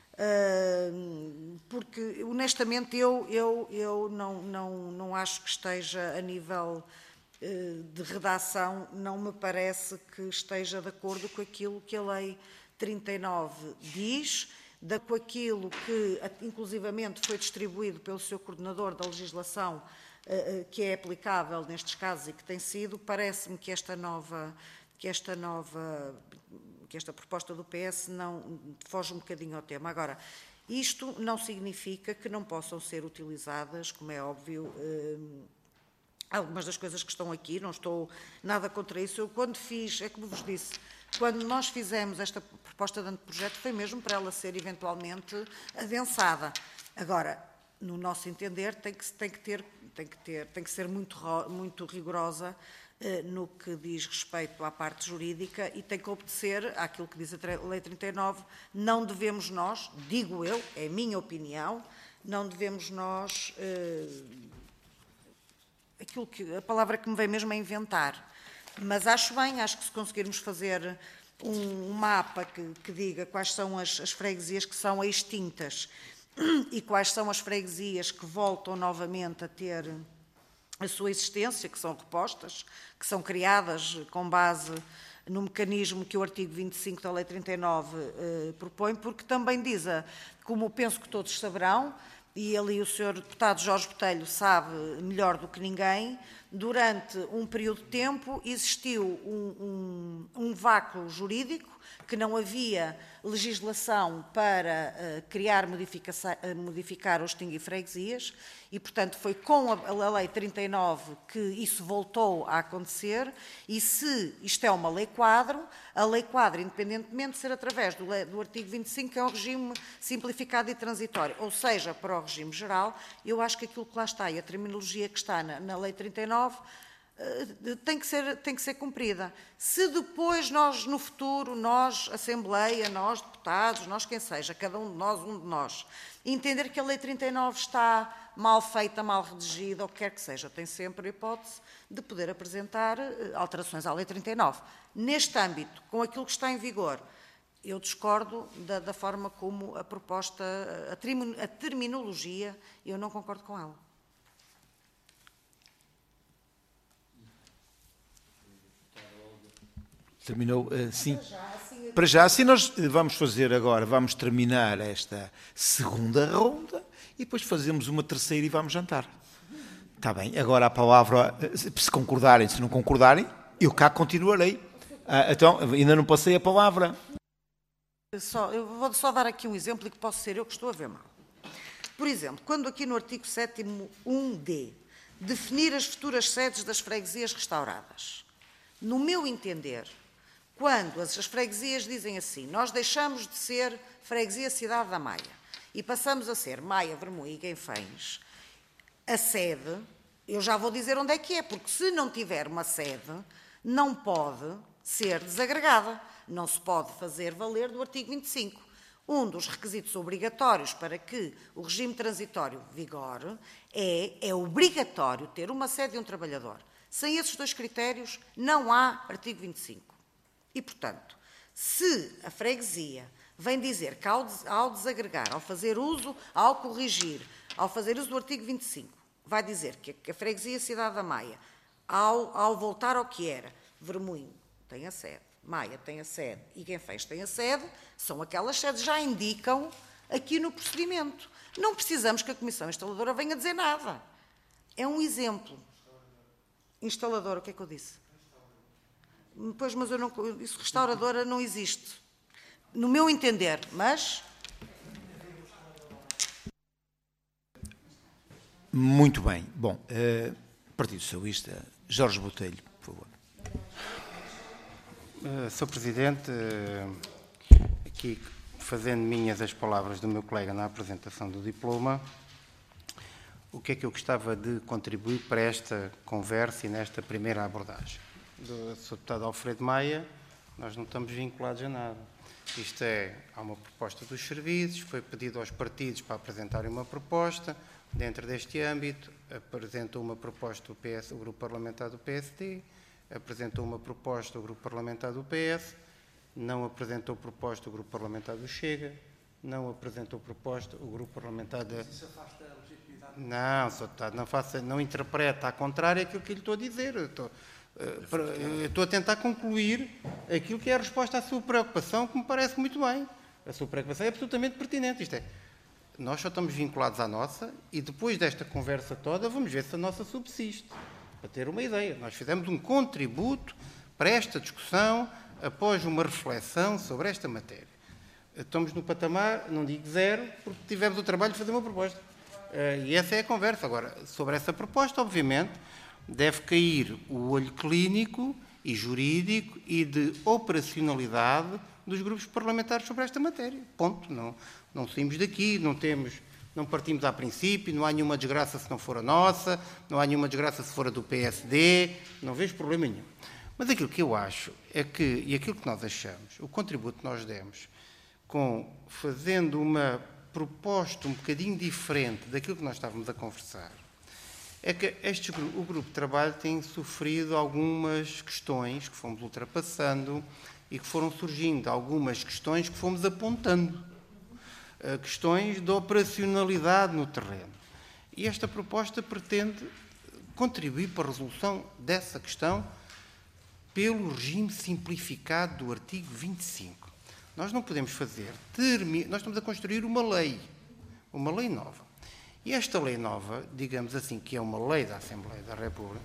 porque, honestamente, eu, eu, eu não, não, não acho que esteja a nível de redação, não me parece que esteja de acordo com aquilo que a Lei trinta e nove diz, de, com aquilo que, inclusivamente, foi distribuído pelo seu coordenador da legislação, que é aplicável nestes casos e que tem sido, parece-me que esta nova, que esta nova, que esta proposta do P S não foge um bocadinho ao tema. Agora, isto não significa que não possam ser utilizadas, como é óbvio, algumas das coisas que estão aqui, não estou nada contra isso. Eu, quando fiz, é como vos disse, quando nós fizemos esta proposta de anteprojeto, foi mesmo para ela ser eventualmente adensada. Agora, no nosso entender, tem que, tem que, ter, tem que, ter, tem que ser muito, muito rigorosa eh, no que diz respeito à parte jurídica e tem que obedecer àquilo que diz a Lei trinta e nove. Não devemos nós, digo eu, é a minha opinião, não devemos nós... Eh, aquilo que, a palavra que me vem mesmo é inventar. Mas acho bem, acho que se conseguirmos fazer um, um mapa que, que diga quais são as, as freguesias que são extintas e quais são as freguesias que voltam novamente a ter a sua existência, que são repostas, que são criadas com base no mecanismo que o artigo vinte e cinco da Lei trinta e nove eh, propõe, porque também diz, a, como penso que todos saberão, e ali o senhor deputado Jorge Botelho sabe melhor do que ninguém, durante um período de tempo existiu um, um, um vácuo jurídico, que não havia legislação para uh, criar, uh, modificar ou extinguir freguesias, e, portanto, foi com a, a Lei trinta e nove que isso voltou a acontecer, e se isto é uma lei quadro, a lei quadro, independentemente de ser através do, do artigo vinte e cinco, que é um regime simplificado e transitório, ou seja, para o regime geral, eu acho que aquilo que lá está e a terminologia que está na, na Lei trinta e nove tem que ser, tem que ser cumprida. Se depois nós, no futuro, nós, Assembleia, nós, deputados, nós quem seja, cada um de nós, um de nós, entender que a Lei trinta e nove está mal feita, mal redigida, ou o que quer que seja, tem sempre a hipótese de poder apresentar alterações à Lei trinta e nove. Neste âmbito, com aquilo que está em vigor, eu discordo da, da forma como a proposta, a, a terminologia, eu não concordo com ela. Terminou? Uh, sim. Para já, assim nós vamos fazer agora, vamos terminar esta segunda ronda e depois fazemos uma terceira e vamos jantar. Está bem, agora a palavra, se concordarem, se não concordarem, eu cá continuarei. Uh, então, ainda não passei a palavra. Só, eu vou só dar aqui um exemplo e que posso ser eu que estou a ver mal. Por exemplo, quando aqui no artigo sétimo um D, definir as futuras sedes das freguesias restauradas, no meu entender, quando as, as freguesias dizem assim, nós deixamos de ser freguesia Cidade da Maia e passamos a ser Maia, Vermoim e Guinfães, a sede, eu já vou dizer onde é que é, porque se não tiver uma sede, não pode ser desagregada, não se pode fazer valer do artigo vinte e cinco. Um dos requisitos obrigatórios para que o regime transitório vigore é, é obrigatório ter uma sede e um trabalhador. Sem esses dois critérios, não há artigo vinte e cinco. E, portanto, se a freguesia vem dizer que ao, ao desagregar, ao fazer uso, ao corrigir, ao fazer uso do artigo vinte e cinco, vai dizer que a, que a freguesia Cidade da Maia, ao, ao voltar ao que era, Vermoim tem a sede, Maia tem a sede e Guinfães tem a sede, são aquelas sedes que já indicam aqui no procedimento. Não precisamos que a Comissão Instaladora venha dizer nada. É um exemplo. Instaladora, o que é que eu disse? Pois, mas eu não, isso restauradora não existe. No meu entender, mas... Muito bem. Bom, uh, Partido Socialista, Jorge Botelho, por favor. Uh, Senhor Presidente, uh, aqui fazendo minhas as palavras do meu colega na apresentação do diploma, o que é que eu gostava de contribuir para esta conversa e nesta primeira abordagem? Do senhor Deputado Alfredo Maia, nós não estamos vinculados a nada. Isto é, há uma proposta dos serviços, foi pedido aos partidos para apresentarem uma proposta, dentro deste âmbito, apresentou uma proposta o, P S, o Grupo Parlamentar do P S D, apresentou uma proposta o Grupo Parlamentar do P S, não apresentou proposta o Grupo Parlamentar do Chega, não apresentou proposta o Grupo Parlamentar da... Não, senhor Deputado, não, faça, não interpreta ao contrário aquilo que lhe estou a dizer. Eu estou, eu estou a tentar concluir aquilo que é a resposta à sua preocupação, que me parece muito bem. A sua preocupação é absolutamente pertinente. Isto é, nós só estamos vinculados à nossa e depois desta conversa toda vamos ver se a nossa subsiste. Para ter uma ideia, nós fizemos um contributo para esta discussão após uma reflexão sobre esta matéria. Estamos no patamar, não digo zero, porque tivemos o trabalho de fazer uma proposta. Uh, e essa é a conversa. Agora, sobre essa proposta, obviamente, deve cair o olho clínico e jurídico e de operacionalidade dos grupos parlamentares sobre esta matéria. Ponto. Não, não saímos daqui, não temos, não partimos a princípio, não há nenhuma desgraça se não for a nossa, não há nenhuma desgraça se for a do P S D, não vejo problema nenhum. Mas aquilo que eu acho é que, e aquilo que nós achamos, o contributo que nós demos, com fazendo uma proposta um bocadinho diferente daquilo que nós estávamos a conversar, é que este, o Grupo de Trabalho tem sofrido algumas questões que fomos ultrapassando e que foram surgindo algumas questões que fomos apontando, questões de operacionalidade no terreno. E esta proposta pretende contribuir para a resolução dessa questão pelo regime simplificado do artigo vinte e cinco. Nós não podemos fazer, nós estamos a construir uma lei, uma lei nova. E esta lei nova, digamos assim, que é uma lei da Assembleia da República,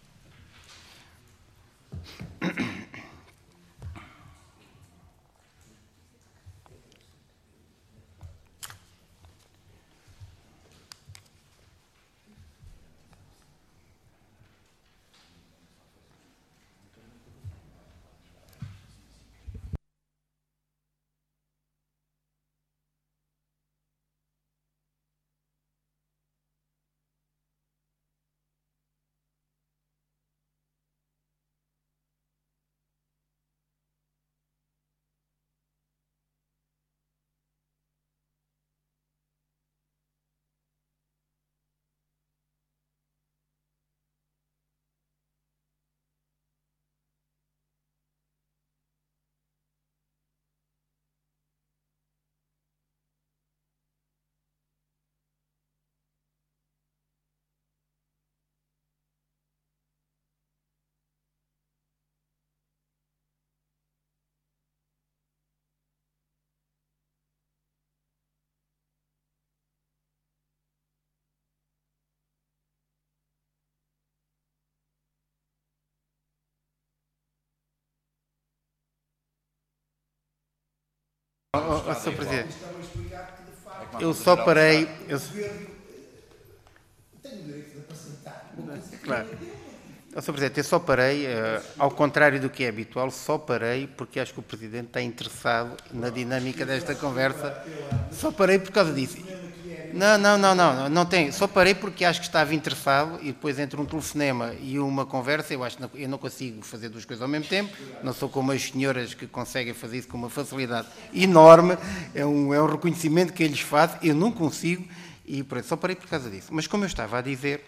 Oh, oh, senhor Presidente, eu só parei... Eu... Tenho o direito de apresentar. Claro. senhor Presidente, eu só parei, uh, ao contrário do que é habitual, só parei porque acho que o Presidente está interessado na dinâmica desta conversa. Só parei por causa disso. Não, não, não, não, não tem. Só parei porque acho que estava interessado e depois entre um telefonema e uma conversa, eu acho que não, eu não consigo fazer duas coisas ao mesmo tempo, não sou como as senhoras que conseguem fazer isso com uma facilidade enorme, é um, é um reconhecimento que eu lhes faço, eu não consigo e pronto, só parei por causa disso. Mas como eu estava a dizer,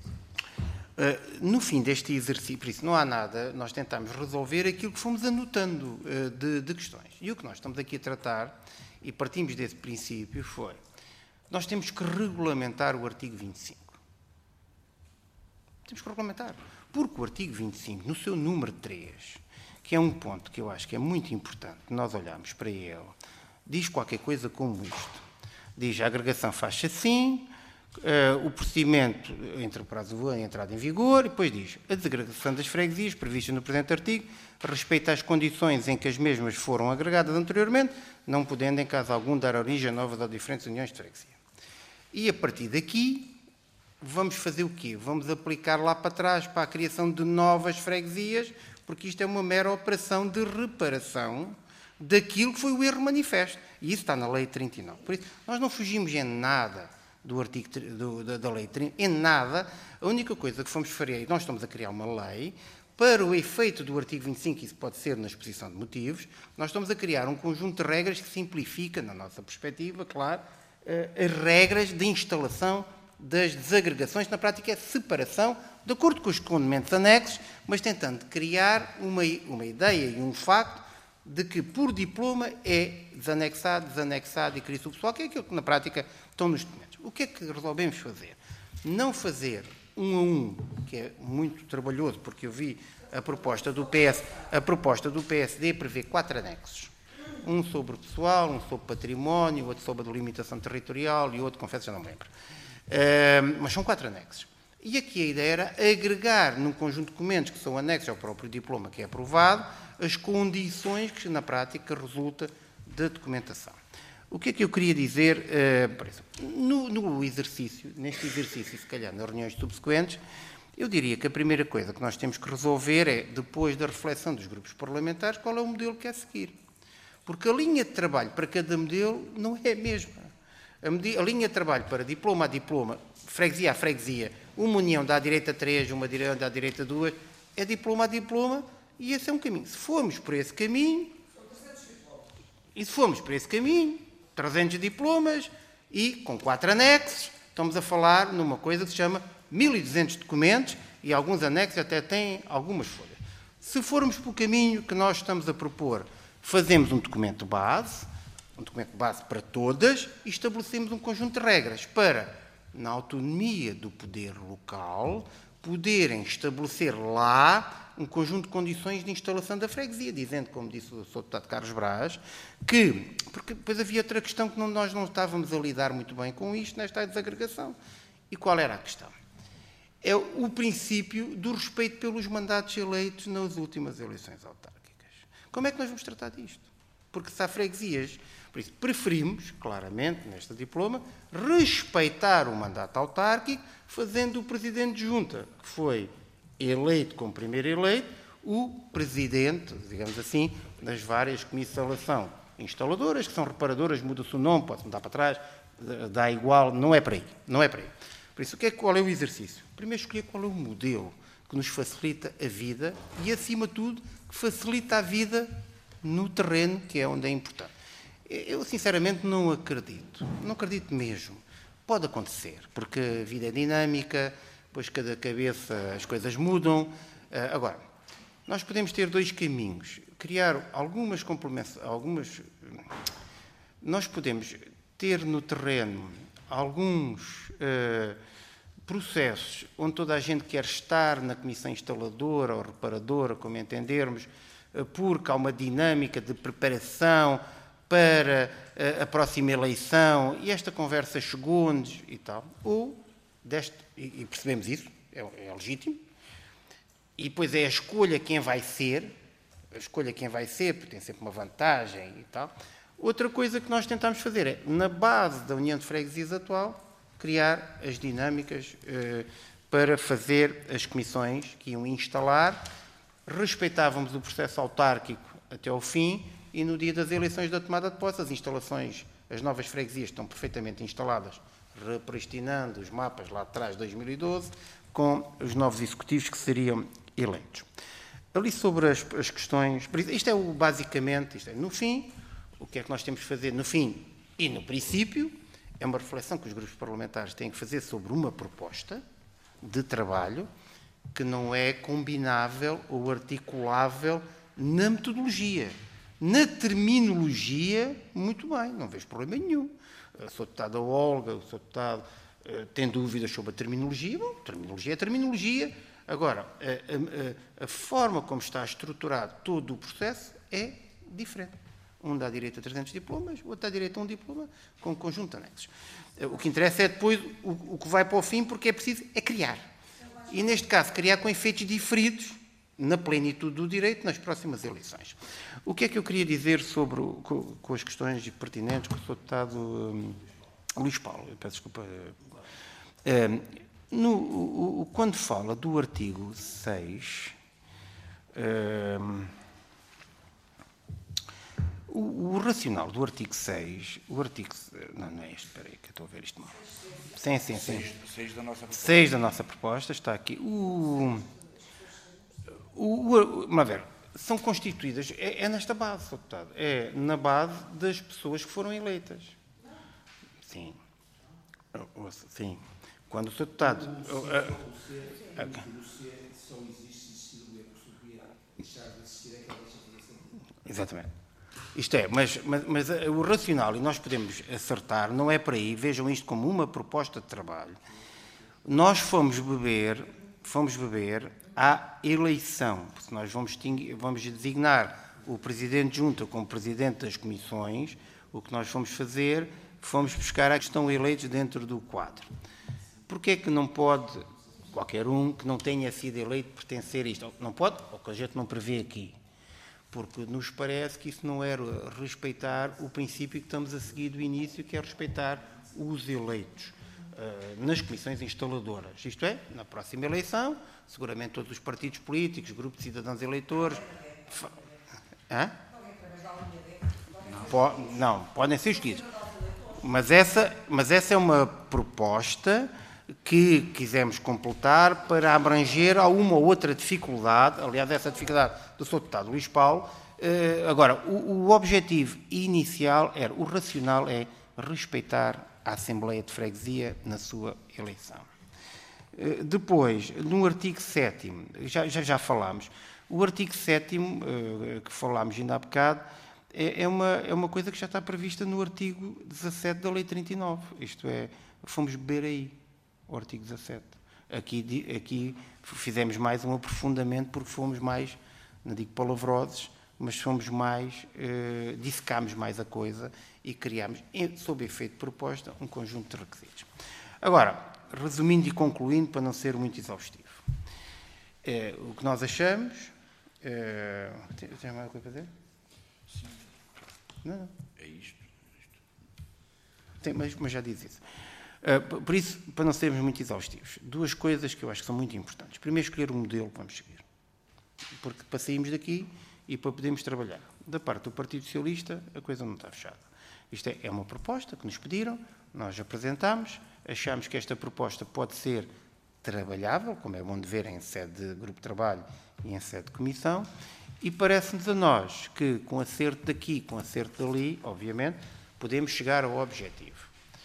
uh, no fim deste exercício, por isso não há nada, nós tentamos resolver aquilo que fomos anotando uh, de, de questões. E o que nós estamos aqui a tratar, e partimos desse princípio, foi nós temos que regulamentar o artigo vinte e cinco. Temos que regulamentar. Porque o artigo vinte e cinco, no seu número três, que é um ponto que eu acho que é muito importante, nós olharmos para ele, diz qualquer coisa como isto. Diz, a agregação faz-se assim, uh, o procedimento entre o prazo de entrada em vigor, e depois diz, a desagregação das freguesias, prevista no presente artigo, respeita às condições em que as mesmas foram agregadas anteriormente, não podendo, em caso algum, dar origem a novas ou diferentes uniões de freguesia. E a partir daqui, vamos fazer o quê? Vamos aplicar lá para trás para a criação de novas freguesias, porque isto é uma mera operação de reparação daquilo que foi o erro manifesto. E isso está na Lei trinta e nove. Por isso, nós não fugimos em nada do artigo do, da, da Lei trinta, em nada. A única coisa que fomos fazer, nós estamos a criar uma lei para o efeito do artigo vinte e cinco, isso pode ser na exposição de motivos, nós estamos a criar um conjunto de regras que simplifica, na nossa perspectiva, claro, as regras de instalação das desagregações, na prática é separação, de acordo com os condomentos anexos, mas tentando criar uma, uma ideia e um facto de que por diploma é desanexado, desanexado e cria subpessoal, que é aquilo que na prática estão nos documentos. O que é que resolvemos fazer? Não fazer um a um, que é muito trabalhoso, porque eu vi a proposta do P S, a proposta do P S D prevê quatro anexos. Um sobre o pessoal, um sobre património, outro sobre a delimitação territorial e outro, confesso, já não me lembro. Uh, mas são quatro anexos. E aqui a ideia era agregar num conjunto de documentos que são anexos ao próprio diploma que é aprovado, as condições que na prática resulta da documentação. O que é que eu queria dizer? Uh, por exemplo, no, no exercício, neste exercício, se calhar nas reuniões subsequentes, eu diria que a primeira coisa que nós temos que resolver é, depois da reflexão dos grupos parlamentares, qual é o modelo que é seguir. Porque a linha de trabalho para cada modelo não é a mesma. A, a linha de trabalho para diploma a diploma, freguesia a freguesia, uma união dá direito a três, uma união dá direito a duas, é diploma a diploma e esse é um caminho. Se formos por esse caminho, e se formos por esse caminho, trezentos diplomas e com quatro anexos, estamos a falar numa coisa que se chama mil e duzentos documentos e alguns anexos até têm algumas folhas. Se formos pelo caminho que nós estamos a propor, fazemos um documento base, um documento base para todas e estabelecemos um conjunto de regras para, na autonomia do poder local, poderem estabelecer lá um conjunto de condições de instalação da freguesia, dizendo, como disse o senhor Deputado Carlos Braz, que, porque depois havia outra questão que não, nós não estávamos a lidar muito bem com isto, nesta desagregação. E qual era a questão? É o princípio do respeito pelos mandatos eleitos nas últimas eleições autárquicas. Como é que nós vamos tratar disto? Porque se há freguesias, por isso preferimos, claramente, neste diploma, respeitar o mandato autárquico, fazendo o Presidente de Junta, que foi eleito como primeiro eleito, o Presidente, digamos assim, das várias comissões de instalação instaladoras, que são reparadoras, muda-se o nome, pode mudar para trás, dá igual, não é para aí, não é para aí. Por isso, o que é, qual é o exercício? Primeiro escolher qual é o modelo que nos facilita a vida e, acima de tudo, que facilita a vida no terreno, que é onde é importante. Eu, sinceramente, não acredito. Não acredito mesmo. Pode acontecer, porque a vida é dinâmica, depois cada cabeça as coisas mudam. Agora, nós podemos ter dois caminhos. Criar algumas complementações, algumas... Nós podemos ter no terreno alguns uh, processos onde toda a gente quer estar na comissão instaladora ou reparadora, como entendermos, uh, porque há uma dinâmica de preparação para uh, a próxima eleição e esta conversa chegou-nos e tal. Ou, deste, e, e percebemos isso, é, é legítimo, e depois é a escolha quem vai ser, a escolha quem vai ser, porque tem sempre uma vantagem e tal. Outra coisa que nós tentamos fazer é, na base da União de Freguesias atual, criar as dinâmicas eh, para fazer as comissões que iam instalar, respeitávamos o processo autárquico até ao fim e no dia das eleições da tomada de posse, as instalações, as novas freguesias estão perfeitamente instaladas, repristinando os mapas lá atrás de dois mil e doze, com os novos executivos que seriam eleitos. Ali sobre as, as questões, isto é o, basicamente, isto é, no fim, o que é que nós temos que fazer no fim e no princípio, é uma reflexão que os grupos parlamentares têm que fazer sobre uma proposta de trabalho que não é combinável ou articulável na metodologia. Na terminologia, muito bem, não vejo problema nenhum. Sou deputado Olga, sou deputado, tem dúvidas sobre a terminologia, bom, terminologia é terminologia. Agora, a, a, a forma como está estruturado todo o processo é diferente. Um dá direito a trezentos diplomas, o outro dá direito a um diploma com um conjunto de anexos. O que interessa é depois o, o que vai para o fim, porque é preciso é criar. E, neste caso, criar com efeitos diferidos na plenitude do direito nas próximas eleições. O que é que eu queria dizer sobre o, com, com as questões pertinentes com o senhor deputado um, Luís Paulo? Eu peço desculpa. Um, no, o, o, quando fala do artigo seis, um, o, o racional do artigo seis, o artigo... Não, não é este, espera aí, que eu estou a ver isto mal. Sim, sim, sim. seis da nossa proposta. seis da nossa proposta, está aqui. O... O, o, vamos ver, são constituídas, é, é nesta base, senhor deputado, é na base das pessoas que foram eleitas. Sim. Sim. Quando o senhor deputado... Exatamente. Isto é, mas, mas, mas o racional, e nós podemos acertar, não é por aí, vejam isto como uma proposta de trabalho. Nós fomos beber, fomos beber à eleição, porque nós vamos, vamos designar o Presidente de Junta como Presidente das Comissões, o que nós fomos fazer, fomos buscar a que estão eleitos dentro do quadro. Porquê é que não pode, qualquer um que não tenha sido eleito, pertencer a isto? Não pode, ou que a gente não prevê aqui. Porque nos parece que isso não era respeitar o princípio que estamos a seguir do início, que é respeitar os eleitos uh, nas comissões instaladoras. Isto é, na próxima eleição, seguramente todos os partidos políticos, grupos de cidadãos eleitores... Hã? Não, não podem ser escolhidos. Mas essa, mas essa é uma proposta que quisemos completar para abranger alguma outra dificuldade, aliás, essa dificuldade do senhor deputado Luís Paulo. Agora, o, o objetivo inicial era, o racional é respeitar a Assembleia de Freguesia na sua eleição. Depois, no artigo sétimo, já, já, já falámos, o artigo sétimo, que falámos ainda há bocado, é uma, é uma coisa que já está prevista no artigo dezassete da Lei trinta e nove, isto é, fomos beber aí, o artigo dezassete. Aqui, aqui fizemos mais um aprofundamento porque fomos mais, não digo palavrosos, mas fomos mais, eh, dissecámos mais a coisa e criámos, sob efeito de proposta, um conjunto de requisitos. Agora, resumindo e concluindo, para não ser muito exaustivo, eh, o que nós achamos... Eh, tem, tem mais coisa a dizer? Sim. Não, não. É isto. isto. Tem, mas, mas já diz isso. Uh, por isso, para não sermos muito exaustivos, duas coisas que eu acho que são muito importantes. Primeiro, escolher o modelo que vamos seguir. Porque para sairmos daqui e para podermos trabalhar. Da parte do Partido Socialista, a coisa não está fechada. Isto é, é uma proposta que nos pediram, nós apresentámos, achamos que esta proposta pode ser trabalhável, como é bom de ver em sede de grupo de trabalho e em sede de comissão, e parece-nos a nós que, com acerto daqui, com acerto dali, obviamente, podemos chegar ao objetivo.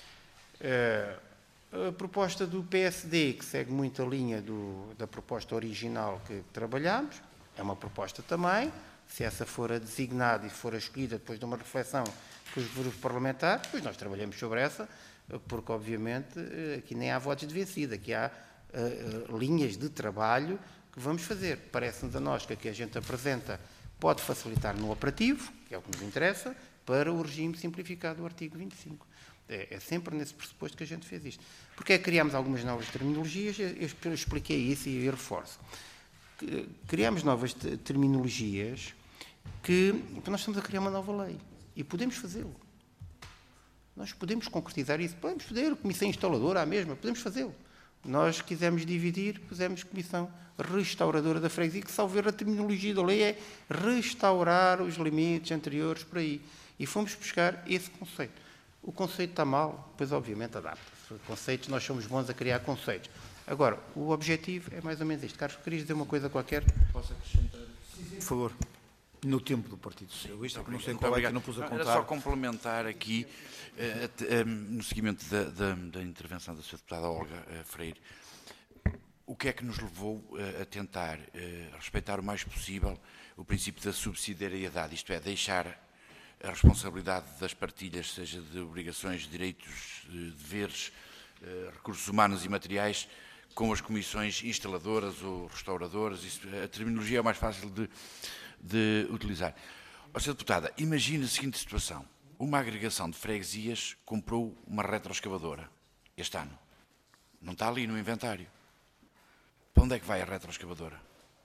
Uh, a proposta do P S D, que segue muito a linha do, da proposta original que trabalhámos, é uma proposta também, se essa for a designada e for a escolhida depois de uma reflexão com os grupos parlamentares, depois nós trabalhamos sobre essa, porque obviamente aqui nem há votos de vencida, aqui há uh, uh, linhas de trabalho que vamos fazer. Parece-nos a nós que a que a gente apresenta pode facilitar no operativo, que é o que nos interessa, para o regime simplificado do artigo vinte e cinco. É, é sempre nesse pressuposto que a gente fez isto. Porque é que criámos algumas novas terminologias, eu expliquei isso e eu reforço. Criámos novas terminologias que nós estamos a criar uma nova lei. E podemos fazê-lo. Nós podemos concretizar isso. Podemos fazer, comissão instaladora, a mesma, podemos fazê-lo. Nós quisemos dividir, pusemos Comissão Restauradora da Freguesia, que, salvo erro, a terminologia da lei é restaurar os limites anteriores por aí. E fomos buscar esse conceito. O conceito está mal, pois obviamente adapta-se. Conceitos, nós somos bons a criar conceitos. Agora, o objetivo é mais ou menos isto. Carlos, querias dizer uma coisa qualquer? Posso acrescentar? Por favor. No tempo do Partido Socialista, que não sei qual é que não pus a contar. Era só complementar aqui, uh, uh, no seguimento da, da, da intervenção da senhora deputada Olga uh, Freire, o que é que nos levou uh, a tentar uh, respeitar o mais possível o princípio da subsidiariedade, isto é, deixar a responsabilidade das partilhas, seja de obrigações, direitos, de deveres, uh, recursos humanos e materiais, com as comissões instaladoras ou restauradoras. Isso, a terminologia é mais fácil de de utilizar. Ó, senhora deputada, imagine a seguinte situação. Uma agregação de freguesias comprou uma retroescavadora este ano. Não está ali no inventário. Para onde é que vai a retroescavadora?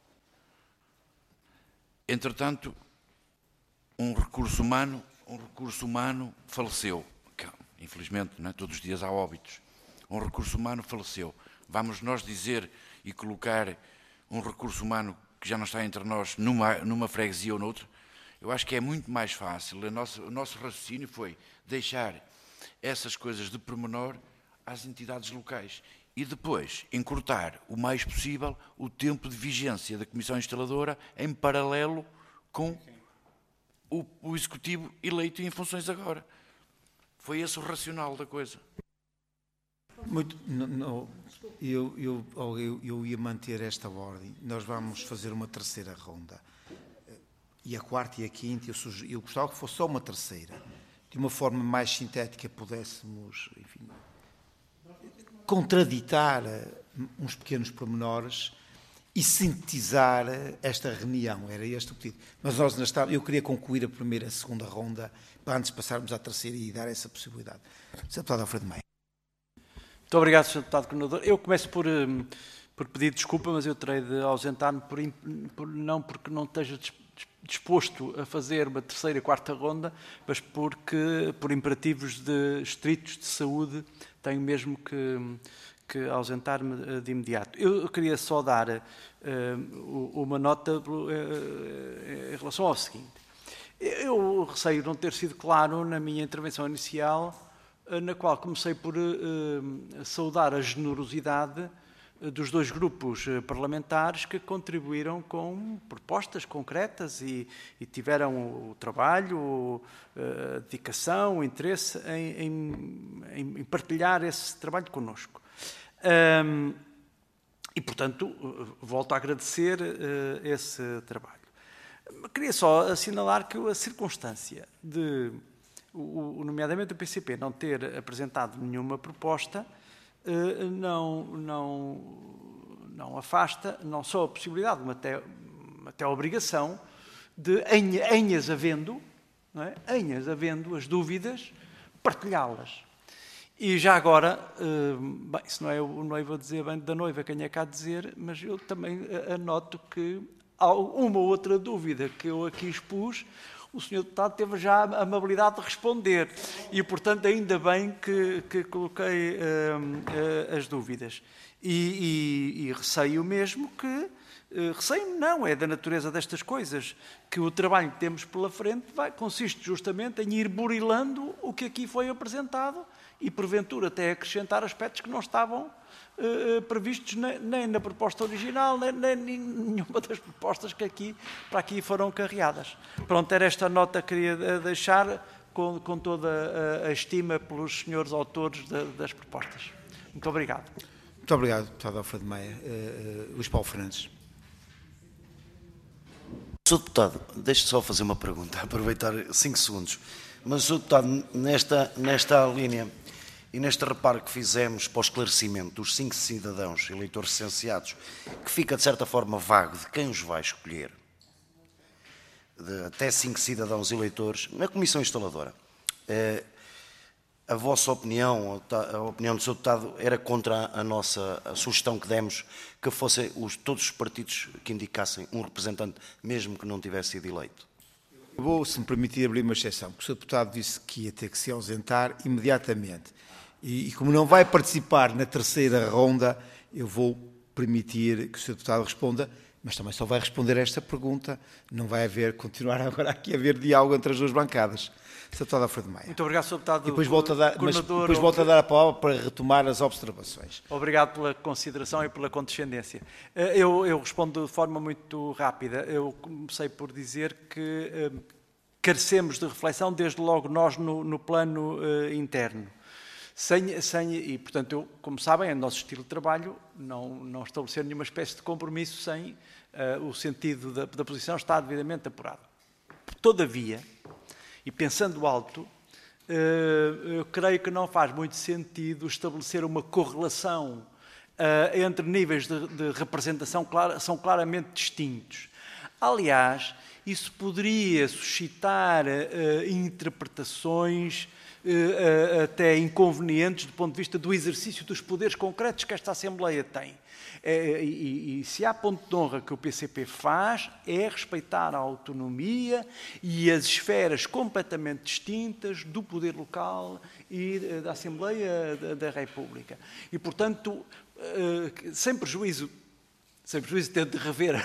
Entretanto, um recurso humano, um recurso humano faleceu. Infelizmente, não é? Todos os dias há óbitos. Um recurso humano faleceu. Vamos nós dizer e colocar um recurso humano que já não está entre nós, numa, numa freguesia ou noutra? Eu acho que é muito mais fácil. A nossa, o nosso raciocínio foi deixar essas coisas de pormenor às entidades locais e depois encurtar o mais possível o tempo de vigência da Comissão Instaladora em paralelo com o, o Executivo eleito em funções agora. Foi esse o racional da coisa. Muito, não, não, eu, eu, eu, eu ia manter esta ordem. Nós vamos fazer uma terceira ronda. E a quarta e a quinta, eu, suge, eu gostava que fosse só uma terceira. De uma forma mais sintética, pudéssemos, enfim, contraditar uns pequenos pormenores e sintetizar esta reunião. Era este o pedido. Mas nós, nesta, eu queria concluir a primeira e a segunda ronda, para antes passarmos à terceira e dar essa possibilidade. senhor Deputado Alfredo Meia. Muito obrigado, senhor Deputado Coordenador. Eu começo por, por pedir desculpa, mas eu terei de ausentar-me, por, por, não porque não esteja disposto a fazer uma terceira e quarta ronda, mas porque, por imperativos de, estritos de saúde, tenho mesmo que, que ausentar-me de imediato. Eu queria só dar uh, uma nota uh, em relação ao seguinte. Eu receio não ter sido claro na minha intervenção inicial, na qual comecei por uh, saudar a generosidade dos dois grupos parlamentares que contribuíram com propostas concretas e, e tiveram o trabalho, a dedicação, o interesse em, em, em partilhar esse trabalho connosco. Um, e, portanto, volto a agradecer uh, esse trabalho. Queria só assinalar que a circunstância de O, nomeadamente o P C P não ter apresentado nenhuma proposta, não, não, não afasta não só a possibilidade, mas até, até a obrigação de, em, em as havendo, não é? em as havendo as dúvidas, partilhá-las. E já agora, bem, se não é o noivo a dizer bem da noiva, quem é cá a dizer, mas eu também anoto que há uma ou outra dúvida que eu aqui expus, o senhor Deputado teve já a amabilidade de responder e, portanto, ainda bem que, que coloquei uh, uh, as dúvidas. E, e, e receio mesmo que, uh, receio não, é da natureza destas coisas, que o trabalho que temos pela frente vai, consiste justamente em ir burilando o que aqui foi apresentado e, porventura, até acrescentar aspectos que não estavam Uh, previstos nem, nem na proposta original, nem, nem nenhuma das propostas que aqui, para aqui foram carreadas. Pronto, era esta nota que queria deixar com, com toda a, a estima pelos senhores autores de, das propostas. Muito obrigado. Muito obrigado, deputado Alfredo Meia. Uh, uh, Luís Paulo Fernandes. senhor Deputado, deixe só fazer uma pergunta, aproveitar cinco segundos. Mas, senhor Deputado, nesta, nesta linha e neste reparo que fizemos para o esclarecimento dos cinco cidadãos eleitores licenciados, que fica de certa forma vago de quem os vai escolher, de até cinco cidadãos eleitores, na Comissão Instaladora, eh, a vossa opinião, a opinião do senhor Deputado, era contra a nossa a sugestão que demos, que fossem os, todos os partidos que indicassem um representante, mesmo que não tivesse sido eleito? Vou, se me permitir, abrir uma exceção, porque o senhor Deputado disse que ia ter que se ausentar imediatamente. E, e como não vai participar na terceira ronda, eu vou permitir que o senhor Deputado responda, mas também só vai responder a esta pergunta. Não vai haver, continuar agora aqui a haver diálogo entre as duas bancadas. senhor Deputado Alfredo Maia. Muito obrigado, senhor Deputado. E depois volto a dar, mas depois volto a dar a palavra para retomar as observações. Obrigado pela consideração e pela condescendência. Eu, eu respondo de forma muito rápida. Eu comecei por dizer que eh, carecemos de reflexão, desde logo nós, no, no plano eh, interno. Sem, sem, e, portanto, eu, como sabem, o nosso estilo de trabalho não, não estabelecer nenhuma espécie de compromisso sem uh, o sentido da, da posição estar devidamente apurado. Todavia, e pensando alto, uh, eu creio que não faz muito sentido estabelecer uma correlação uh, entre níveis de, de representação que são claramente distintos. Aliás, isso poderia suscitar uh, interpretações Uh, até inconvenientes do ponto de vista do exercício dos poderes concretos que esta Assembleia tem. Uh, e, e se há ponto de honra que o P C P faz, é respeitar a autonomia e as esferas completamente distintas do poder local e uh, da Assembleia da, da República. E, portanto, uh, sem prejuízo, sem prejuízo, tento de rever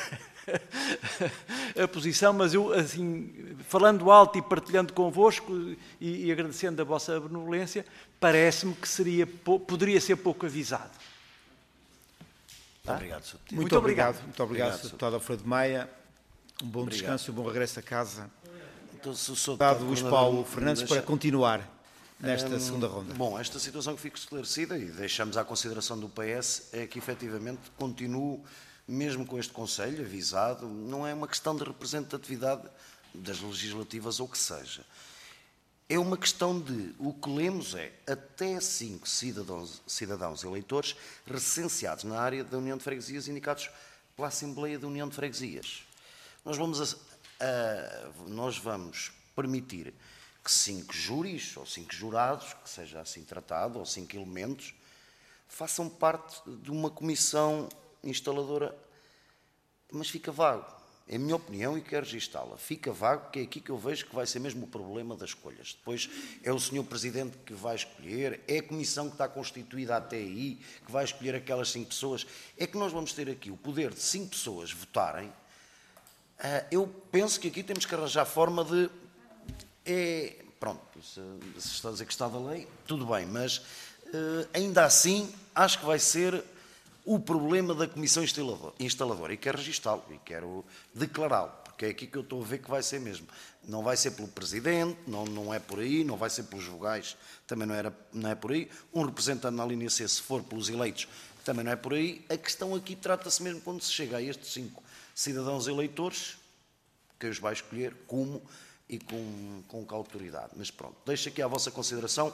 a posição, mas eu, assim, falando alto e partilhando convosco e, e agradecendo a vossa benevolência, parece-me que seria, poderia ser pouco avisado. Tá? Obrigado, senhor Muito, muito obrigado. obrigado. Muito obrigado, obrigado senhor Deputado Alfredo Maia. Um bom obrigado. Descanso e um bom regresso a casa. Então, se o senhor Deputado Luís Paulo Fernandes, deixa... para continuar nesta hum, segunda ronda. Bom, esta situação que fica esclarecida, e deixamos à consideração do P S, é que, efetivamente, continuo, mesmo com este Conselho avisado, não é uma questão de representatividade das legislativas ou o que seja. É uma questão de, o que lemos é, até cinco cidadãos, cidadãos eleitores recenseados na área da União de Freguesias indicados pela Assembleia da União de Freguesias. Nós vamos, a, a, nós vamos permitir que cinco júris, ou cinco jurados, que seja assim tratado, ou cinco elementos, façam parte de uma comissão instaladora, mas fica vago. É a minha opinião e quero registá-la. Fica vago, porque é aqui que eu vejo que vai ser mesmo o problema das escolhas. Depois é o senhor Presidente que vai escolher, é a comissão que está constituída até aí, que vai escolher aquelas cinco pessoas. É que nós vamos ter aqui o poder de cinco pessoas votarem. Eu penso que aqui temos que arranjar forma de... É, pronto, se, se está a dizer que está da lei, tudo bem, mas ainda assim acho que vai ser o problema da Comissão Instaladora, e quero registá-lo, e quero declará-lo, porque é aqui que eu estou a ver que vai ser mesmo. Não vai ser pelo Presidente, não, não é por aí, não vai ser pelos vogais, também não, era, não é por aí. Um representante na linha C, se for pelos eleitos, também não é por aí. A questão aqui trata-se mesmo quando se chega a estes cinco cidadãos eleitores, que os vai escolher como e com, com que autoridade. Mas pronto, deixo aqui à vossa consideração.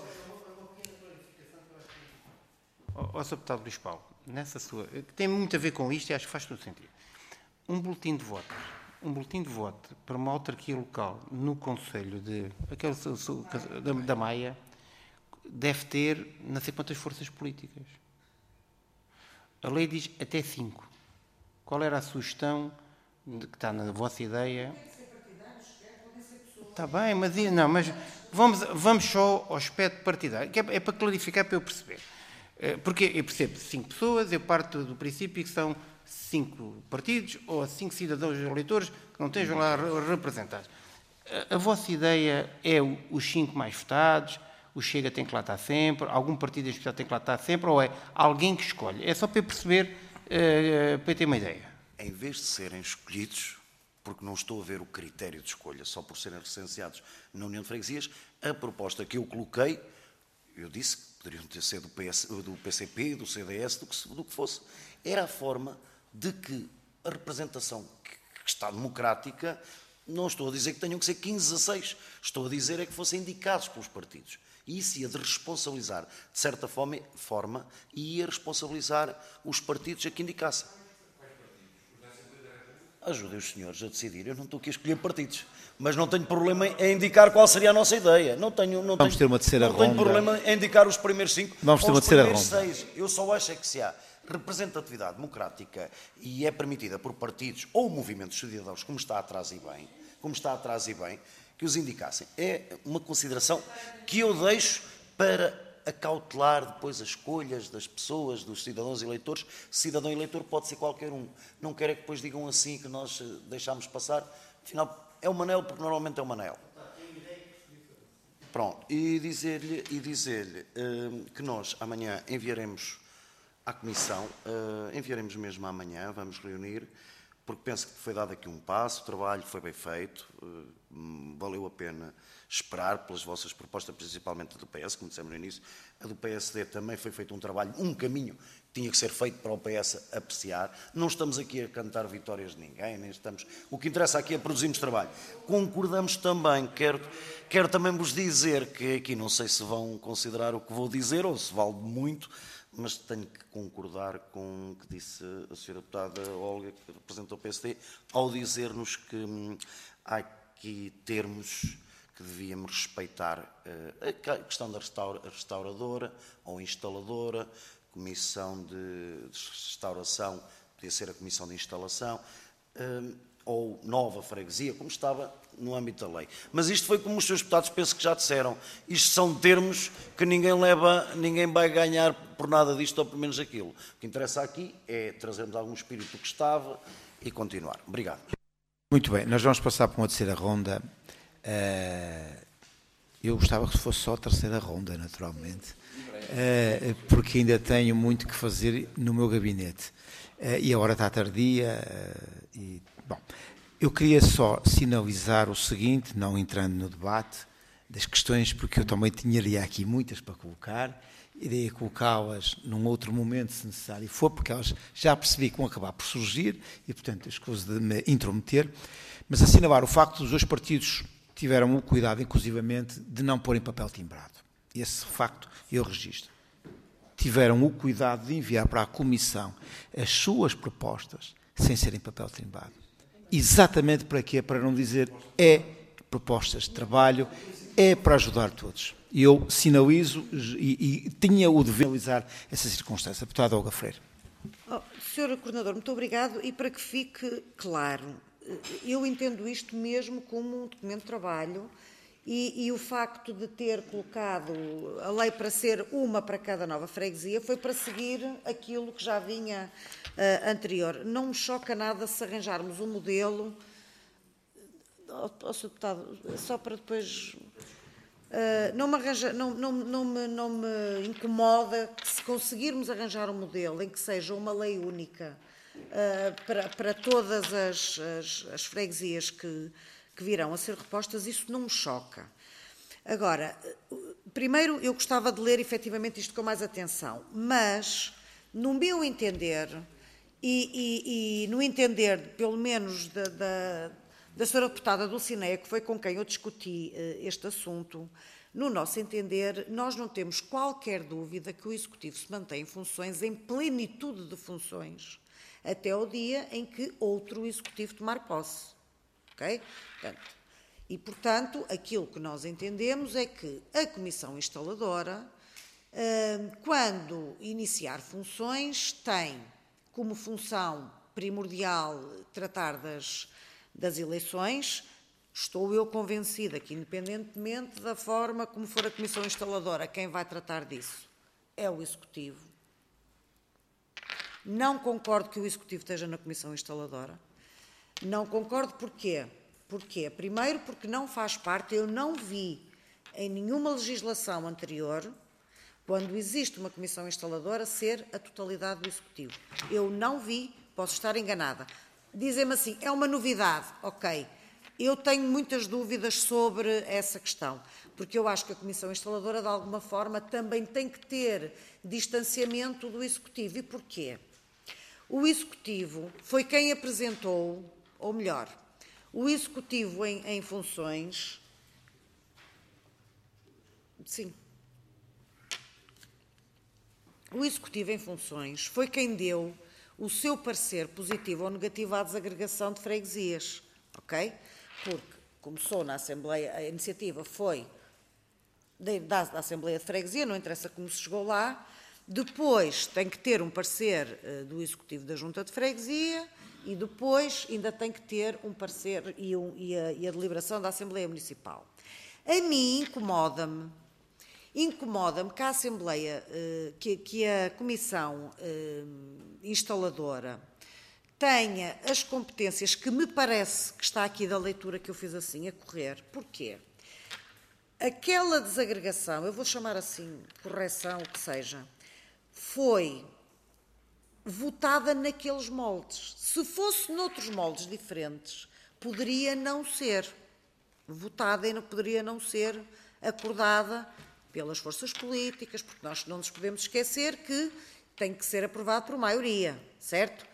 Ó, senhor Deputado Luís Paulo, nessa sua, que tem muito a ver com isto e acho que faz todo sentido. Um boletim de voto, um boletim de voto para uma autarquia local no Conselho de aquele, da, da Maia deve ter não sei quantas forças políticas. A lei diz até cinco. Qual era a sugestão de, que está na vossa ideia? Está bem, mas não, mas vamos, vamos só ao aspecto partidário, que é, é para clarificar, para eu perceber. Porque eu percebo cinco pessoas, eu parto do princípio que são cinco partidos ou cinco cidadãos eleitores que não estejam lá representados. A vossa ideia é os cinco mais votados, o Chega tem que lá estar sempre, algum partido especial tem que lá estar sempre, ou é alguém que escolhe? É só para eu perceber, para eu ter uma ideia. Em vez de serem escolhidos, porque não estou a ver o critério de escolha, só por serem recenseados na União de Freguesias, a proposta que eu coloquei, eu disse que poderiam ter sido do, P S, do P C P, do C D S, do que, do que fosse. Era a forma de que a representação que, que está democrática, não estou a dizer que tenham que ser quinze a seis, estou a dizer é que fossem indicados pelos partidos. E isso ia de responsabilizar, de certa forma, forma e ia responsabilizar os partidos a que indicassem. Ajudem os senhores a decidir. Eu não estou aqui a escolher partidos, mas não tenho problema em indicar qual seria a nossa ideia. Não tenho, não Vamos tenho, ter uma terceira não ronda. Tenho problema em indicar os primeiros cinco. Vamos ter ou uma os terceira primeiros ronda. seis. Eu só acho é que se há representatividade democrática e é permitida por partidos ou movimentos cidadãos, como está atrás e bem, como está atrás e bem, que os indicassem. É uma consideração que eu deixo para acautelar depois as escolhas das pessoas, dos cidadãos eleitores. Cidadão eleitor pode ser qualquer um. Não quero é que depois digam assim que nós deixámos passar. Afinal, é o Manel, porque normalmente é o Manel. Pronto, e dizer-lhe e dizer-lhe uh, que nós amanhã enviaremos à Comissão, uh, enviaremos mesmo amanhã, vamos reunir, porque penso que foi dado aqui um passo, o trabalho foi bem feito, uh, valeu a pena esperar pelas vossas propostas, principalmente a do P S, como dissemos no início. A do P S D também foi feito um trabalho, um caminho que tinha que ser feito para o P S apreciar. Não estamos aqui a cantar vitórias de ninguém, nem estamos... O que interessa aqui é produzirmos trabalho. Concordamos também, quero, quero também vos dizer que aqui não sei se vão considerar o que vou dizer ou se vale muito, mas tenho que concordar com o que disse a senhora deputada Olga, que representa o P S D, ao dizer-nos que hum, há aqui termos que devíamos respeitar uh, a questão da restaura, restauradora ou instaladora, comissão de, de restauração, podia ser a comissão de instalação, uh, ou nova freguesia, como estava no âmbito da lei. Mas isto foi como os seus deputados penso que já disseram. Isto são termos que ninguém leva, ninguém vai ganhar por nada disto ou por menos aquilo. O que interessa aqui é trazermos algum espírito que estava e continuar. Obrigado. Muito bem, nós vamos passar para uma terceira ronda. Uh, eu gostava que fosse só a terceira ronda, naturalmente, uh, porque ainda tenho muito que fazer no meu gabinete. Uh, e a hora está tardia. Uh, e, bom, eu queria só sinalizar o seguinte, não entrando no debate das questões, porque eu também tinha aqui muitas para colocar, irei colocá-las num outro momento, se necessário for, porque elas já percebi que vão acabar por surgir e, portanto, escuso de me intrometer, mas assinalar o facto dos dois partidos tiveram o cuidado, inclusivamente, de não pôr em papel timbrado. Esse facto eu registro. Tiveram o cuidado de enviar para a Comissão as suas propostas sem serem papel timbrado. Exatamente para quê? Para não dizer é propostas de trabalho, é para ajudar todos. Eu sinalizo e, e tinha o dever de analisar essa circunstância. Deputado Olga Freire. Oh, senhor Coordenador, muito obrigado. E para que fique claro, eu entendo isto mesmo como um documento de trabalho e, e o facto de ter colocado a lei para ser uma para cada nova freguesia foi para seguir aquilo que já vinha uh, anterior. Não me choca nada se arranjarmos um modelo, oh, oh, senhor Deputado, só para depois... Uh, não, me arranja, não, não, não, me, não me incomoda que se conseguirmos arranjar um modelo em que seja uma lei única uh, para, para todas as, as, as freguesias que, que virão a ser repostas, isso não me choca. Agora, primeiro eu gostava de ler efetivamente isto com mais atenção, mas no meu entender e, e, e no entender pelo menos da, da da senhora deputada Dulcineia, que foi com quem eu discuti uh, este assunto, no nosso entender, nós não temos qualquer dúvida que o Executivo se mantém em funções, em plenitude de funções, até o dia em que outro Executivo tomar posse. Ok? Portanto, e, portanto, aquilo que nós entendemos é que a Comissão Instaladora, uh, quando iniciar funções, tem como função primordial tratar das das eleições. Estou eu convencida que, independentemente da forma como for a Comissão Instaladora, quem vai tratar disso é o Executivo. Não concordo que o Executivo esteja na Comissão Instaladora. Não concordo porquê? Porquê? Primeiro, porque não faz parte, eu não vi em nenhuma legislação anterior, quando existe uma Comissão Instaladora, ser a totalidade do Executivo. Eu não vi, posso estar enganada. Dizem-me assim, é uma novidade, ok. Eu tenho muitas dúvidas sobre essa questão, porque eu acho que a Comissão Instaladora, de alguma forma, também tem que ter distanciamento do Executivo. E porquê? O Executivo foi quem apresentou, ou melhor, o Executivo em, em funções... Sim. O Executivo em funções foi quem deu o seu parecer positivo ou negativo à desagregação de freguesias, ok? Porque começou na Assembleia, a iniciativa foi da, da Assembleia de Freguesia, não interessa como se chegou lá, depois tem que ter um parecer uh, do Executivo da Junta de Freguesia e depois ainda tem que ter um parecer e, um, e, a, e a deliberação da Assembleia Municipal. A mim incomoda-me incomoda-me que a Assembleia, que, que a Comissão Instaladora tenha as competências que me parece que está aqui da leitura que eu fiz assim a correr. Porquê? Aquela desagregação, eu vou chamar assim, correção, o que seja, foi votada naqueles moldes. Se fosse noutros moldes diferentes, poderia não ser votada e não poderia não ser acordada pelas forças políticas, porque nós não nos podemos esquecer que tem que ser aprovado por maioria, certo?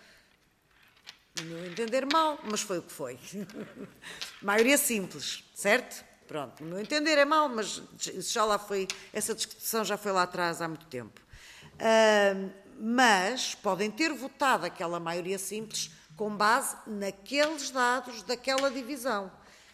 No meu entender mal, mas foi o que foi. Maioria simples, certo? Pronto, no meu entender é mal, mas já lá foi, essa discussão já foi lá atrás há muito tempo. Uh, mas podem ter votado aquela maioria simples com base naqueles dados daquela divisão.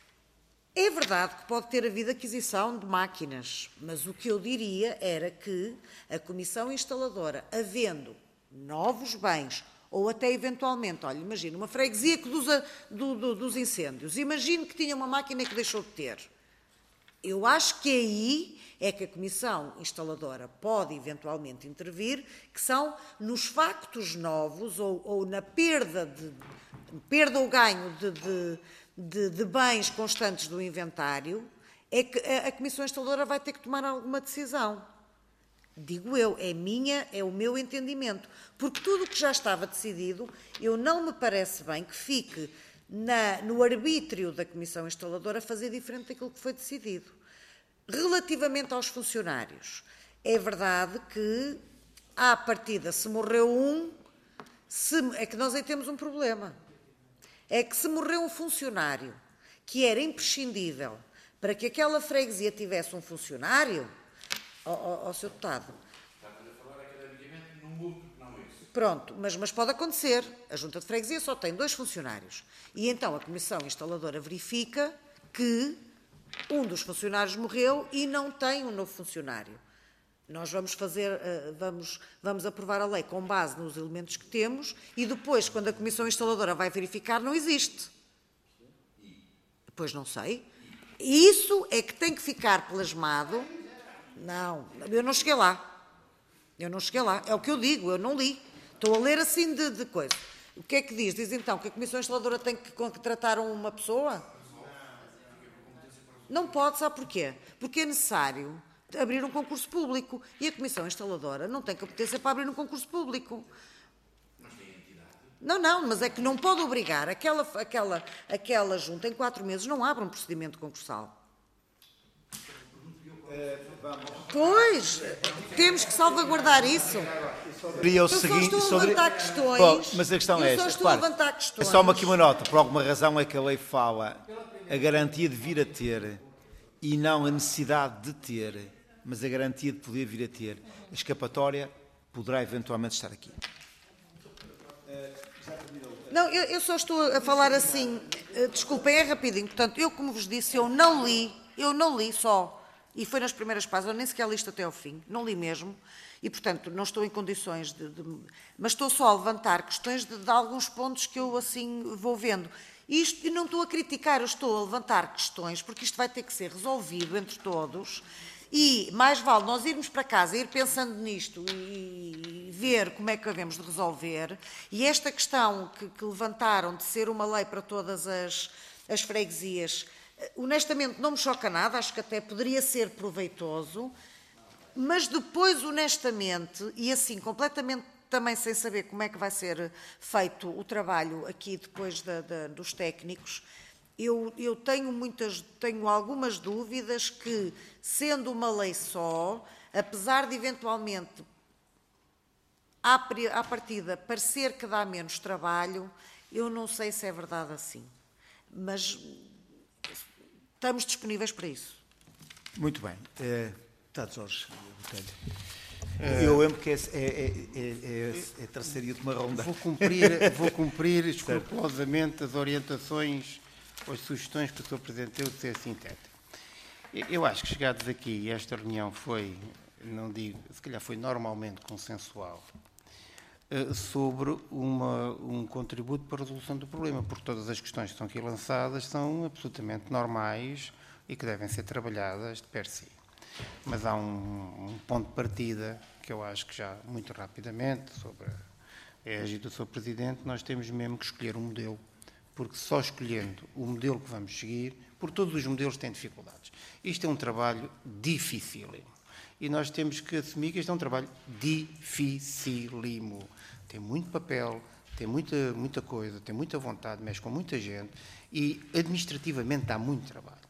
É verdade que pode ter havido aquisição de máquinas, mas o que eu diria era que a Comissão Instaladora, havendo novos bens, ou até eventualmente, olha, imagina, uma freguesia que dos, do, do, dos incêndios, imagine que tinha uma máquina que deixou de ter. Eu acho que aí é que a Comissão Instaladora pode eventualmente intervir, que são nos factos novos ou, ou na perda, de, perda ou ganho de, de, de, de bens constantes do inventário, é que a, a Comissão Instaladora vai ter que tomar alguma decisão. Digo eu, é minha, é o meu entendimento. Porque tudo o que já estava decidido, eu não me parece bem que fique na, no arbítrio da Comissão Instaladora fazer diferente daquilo que foi decidido. Relativamente aos funcionários, é verdade que, à partida, se morreu um, se, é que nós aí temos um problema. É que se morreu um funcionário que era imprescindível para que aquela freguesia tivesse um funcionário, ao, ao seu deputado. Está a falar academicamente, não mudo, não é isso. Pronto, mas, mas pode acontecer. A Junta de Freguesia só tem dois funcionários. E então a Comissão Instaladora verifica que um dos funcionários morreu e não tem um novo funcionário. Nós vamos fazer, vamos, vamos aprovar a lei com base nos elementos que temos e depois, quando a Comissão Instaladora vai verificar, não existe. Pois não sei. Isso é que tem que ficar plasmado. Não, eu não cheguei lá. Eu não cheguei lá. É o que eu digo, eu não li. Estou a ler assim de, de coisa. O que é que diz? Diz então que a Comissão Instaladora tem que contratar uma pessoa? Não pode, sabe porquê? Porque é necessário abrir um concurso público e a Comissão Instaladora não tem competência para abrir um concurso público. Não, não, mas é que não pode obrigar aquela, aquela, aquela junta em quatro meses não abre um procedimento concursal. Pois, temos que salvaguardar isso. Eu só seguinte, estou a levantar questões. Bom, mas a questão eu é só esta. estou a Repare, levantar questões. é só uma, aqui uma nota. Por alguma razão é que a lei fala a garantia de vir a ter e não a necessidade de ter, mas a garantia de poder vir a ter. A escapatória poderá eventualmente estar aqui. Não, eu, eu só estou a falar assim, desculpem, é rapidinho, portanto, eu como vos disse, eu não li, eu não li só, e foi nas primeiras páginas, eu nem sequer li isto até ao fim, não li mesmo, e portanto não estou em condições de... de mas estou só a levantar questões de, de alguns pontos que eu assim vou vendo. Isto, e não estou a criticar, eu estou a levantar questões, porque isto vai ter que ser resolvido entre todos, e mais vale nós irmos para casa, ir pensando nisto e ver como é que havemos de resolver. E esta questão que, que levantaram de ser uma lei para todas as, as freguesias, honestamente não me choca nada, acho que até poderia ser proveitoso, mas depois, honestamente, e assim, completamente também sem saber como é que vai ser feito o trabalho aqui depois da, da, dos técnicos, Eu, eu tenho, muitas, tenho algumas dúvidas que, sendo uma lei só, apesar de eventualmente, à, à partida, parecer que dá menos trabalho, eu não sei se é verdade assim. Mas estamos disponíveis para isso. Muito bem. É, está, Jorge. Eu lembro que é, é, é, é, é terceiro de uma ronda. Vou cumprir, vou cumprir escrupulosamente as orientações ou as sugestões que o senhor Presidente deu de ser sintético. Eu acho que chegados aqui, esta reunião foi, não digo, se calhar foi normalmente consensual, sobre uma, um contributo para a resolução do problema, porque todas as questões que estão aqui lançadas são absolutamente normais e que devem ser trabalhadas de per si. mas há um, um ponto de partida que eu acho que já, muito rapidamente, sobre a égide do senhor Presidente, nós temos mesmo que escolher um modelo, porque só escolhendo o modelo que vamos seguir, por todos os modelos têm dificuldades. Isto é um trabalho dificílimo. E nós temos que assumir que este é um trabalho dificílimo. Tem muito papel, tem muita, muita coisa, tem muita vontade, mexe com muita gente e administrativamente há muito trabalho.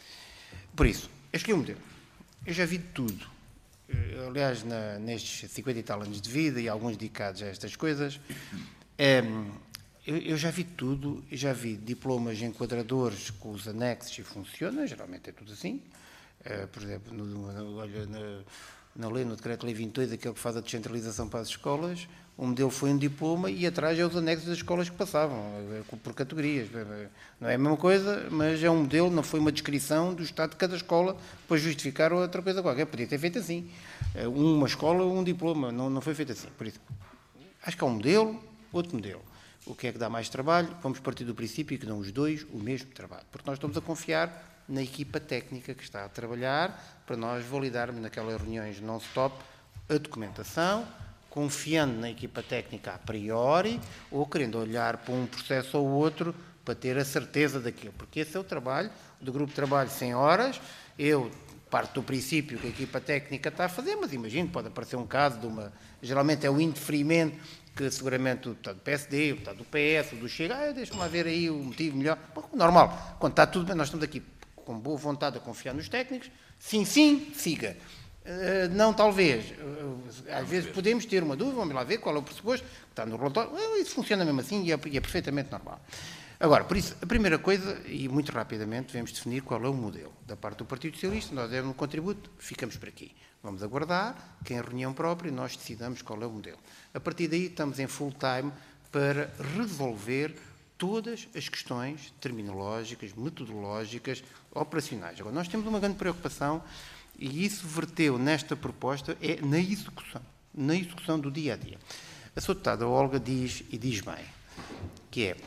Por isso, eu escolhi um modelo. Eu já vi de tudo. Aliás, na, nestes cinquenta e tal anos de vida e alguns dedicados a estas coisas, é, eu, eu já vi de tudo. Eu já vi diplomas enquadradores com os anexos e funciona, geralmente é tudo assim. Uh, por exemplo, no, no, olha, na, na lei, no decreto-lei vinte e dois, aquele que faz a descentralização para as escolas, o modelo foi um diploma e atrás é os anexos das escolas que passavam, por categorias. Não é a mesma coisa, mas é um modelo, não foi uma descrição do estado de cada escola para justificar outra coisa qualquer. Podia ter feito assim. Uma escola, um diploma, não, não foi feito assim. Por isso, acho que há um modelo, outro modelo. O que é que dá mais trabalho? Vamos partir do princípio que dão os dois o mesmo trabalho, porque nós estamos a confiar na equipa técnica que está a trabalhar para nós validarmos naquelas reuniões non-stop a documentação, confiando na equipa técnica a priori ou querendo olhar para um processo ou outro para ter a certeza daquilo, porque esse é o trabalho do grupo de trabalho cem horas. Eu parto do princípio que a equipa técnica está a fazer, mas imagino, pode aparecer um caso de uma, geralmente é o indeferimento que seguramente o deputado do P S D, o deputado do P S, o do Chega, ah, deixa-me lá ver aí o motivo melhor. Bom, normal, quando está tudo bem, nós estamos aqui com boa vontade a confiar nos técnicos, sim, sim, siga. Uh, não, talvez. Uh, às vezes podemos ter uma dúvida, vamos lá ver qual é o pressuposto, que está no relatório. Uh, isso funciona mesmo assim e é, e é perfeitamente normal. Agora, por isso, a primeira coisa, e muito rapidamente, devemos definir qual é o modelo. Da parte do Partido Socialista, nós demos um contributo, ficamos por aqui. Vamos aguardar que em reunião própria nós decidamos qual é o modelo. A partir daí, estamos em full time para resolver todas as questões terminológicas, metodológicas, operacionais. Agora, nós temos uma grande preocupação e isso verteu nesta proposta é na execução, na execução do dia a dia. A sua deputada Olga diz, e diz bem, que é,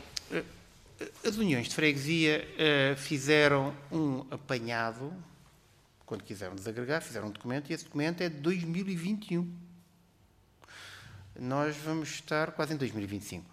as uniões de freguesia uh, fizeram um apanhado, quando quiseram desagregar, fizeram um documento, e esse documento é de dois mil e vinte e um. Nós vamos estar quase em dois mil e vinte e cinco.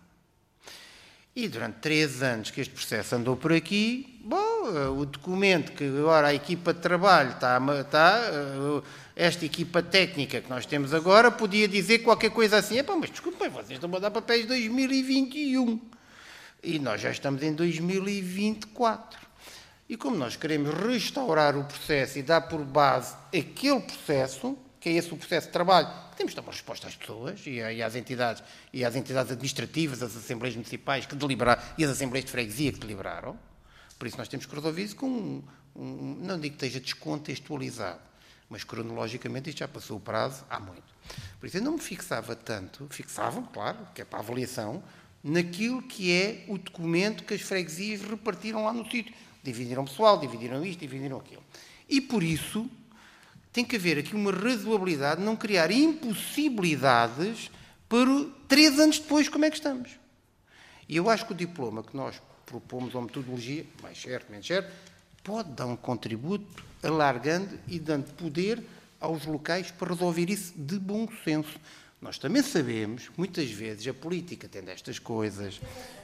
E durante três anos que este processo andou por aqui, bom, o documento que agora a equipa de trabalho está, está, esta equipa técnica que nós temos agora, podia dizer qualquer coisa assim, epá, mas desculpem, vocês estão a dar papéis de dois mil e vinte e um. E nós já estamos em dois mil e vinte e quatro. E como nós queremos restaurar o processo e dar por base aquele processo, que é esse o processo de trabalho, temos de dar uma resposta às pessoas e às entidades, e às entidades administrativas, as assembleias municipais que deliberaram e as assembleias de freguesia que deliberaram. Por isso nós temos que resolver isso com um, um não digo que esteja descontextualizado, mas cronologicamente isto já passou o prazo há muito. Por isso eu não me fixava tanto, fixava, claro, que é para a avaliação, naquilo que é o documento que as freguesias repartiram lá no sítio. Dividiram pessoal, dividiram isto, dividiram aquilo. E por isso tem que haver aqui uma razoabilidade, não criar impossibilidades para três anos depois como é que estamos. E eu acho que o diploma que nós propomos, ou metodologia, mais certo, menos certo, pode dar um contributo alargando e dando poder aos locais para resolver isso de bom senso. Nós também sabemos que muitas vezes a política tem destas coisas,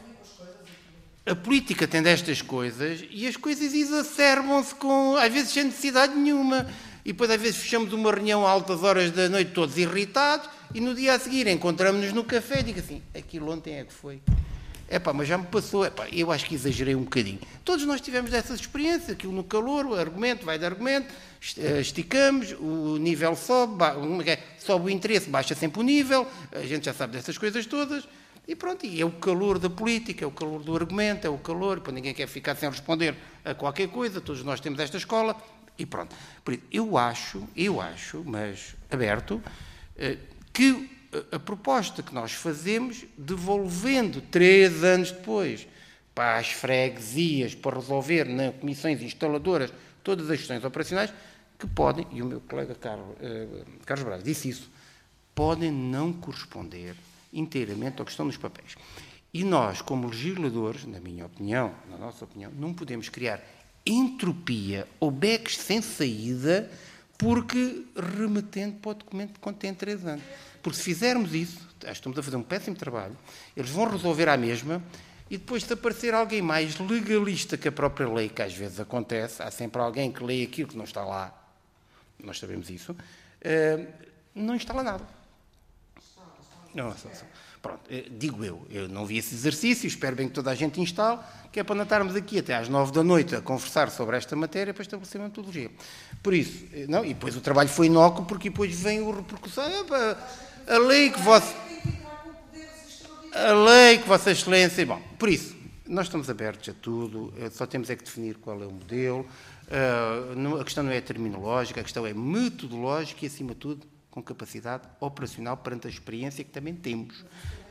a política tem destas coisas e as coisas exacerbam-se com, às vezes sem necessidade nenhuma. E depois, às vezes, fechamos uma reunião a altas horas da noite, todos irritados, e no dia a seguir encontramos-nos no café e digo assim, aquilo ontem é que foi. Epá, mas já me passou, epá, eu acho que exagerei um bocadinho. Todos nós tivemos dessas experiências, aquilo no calor, o argumento vai de argumento, esticamos, o nível sobe, sobe o interesse, baixa sempre o nível, a gente já sabe dessas coisas todas, e pronto, e é o calor da política, é o calor do argumento, é o calor, para ninguém quer ficar sem responder a qualquer coisa, todos nós temos esta escola, e pronto. Por isso, eu acho, eu acho, mas aberto, que a proposta que nós fazemos, devolvendo três anos depois para as freguesias, para resolver nas comissões instaladoras todas as questões operacionais, que podem, e o meu colega Carlos, uh, Carlos Braga disse isso, podem não corresponder inteiramente ao que estão nos papéis. E nós, como legisladores, na minha opinião, na nossa opinião, não podemos criar entropia ou becos sem saída porque remetendo para o documento que contém três anos. Porque se fizermos isso, acho que estamos a fazer um péssimo trabalho, eles vão resolver à mesma, e depois de aparecer alguém mais legalista que a própria lei, que às vezes acontece, há sempre alguém que lê aquilo que não está lá, nós sabemos isso, não instala nada. Não, não, não. Pronto, digo eu, eu não vi esse exercício, espero bem que toda a gente instale, que é para não estarmos aqui até às nove da noite a conversar sobre esta matéria para estabelecer uma metodologia. Por isso, não, e depois o trabalho foi inócuo, porque depois vem o repercussão, a lei que vossa, a lei que Vossa Excelência, bom, por isso, nós estamos abertos a tudo, só temos é que definir qual é o modelo, a questão não é terminológica, a questão é metodológica e, acima de tudo, com capacidade operacional perante a experiência que também temos.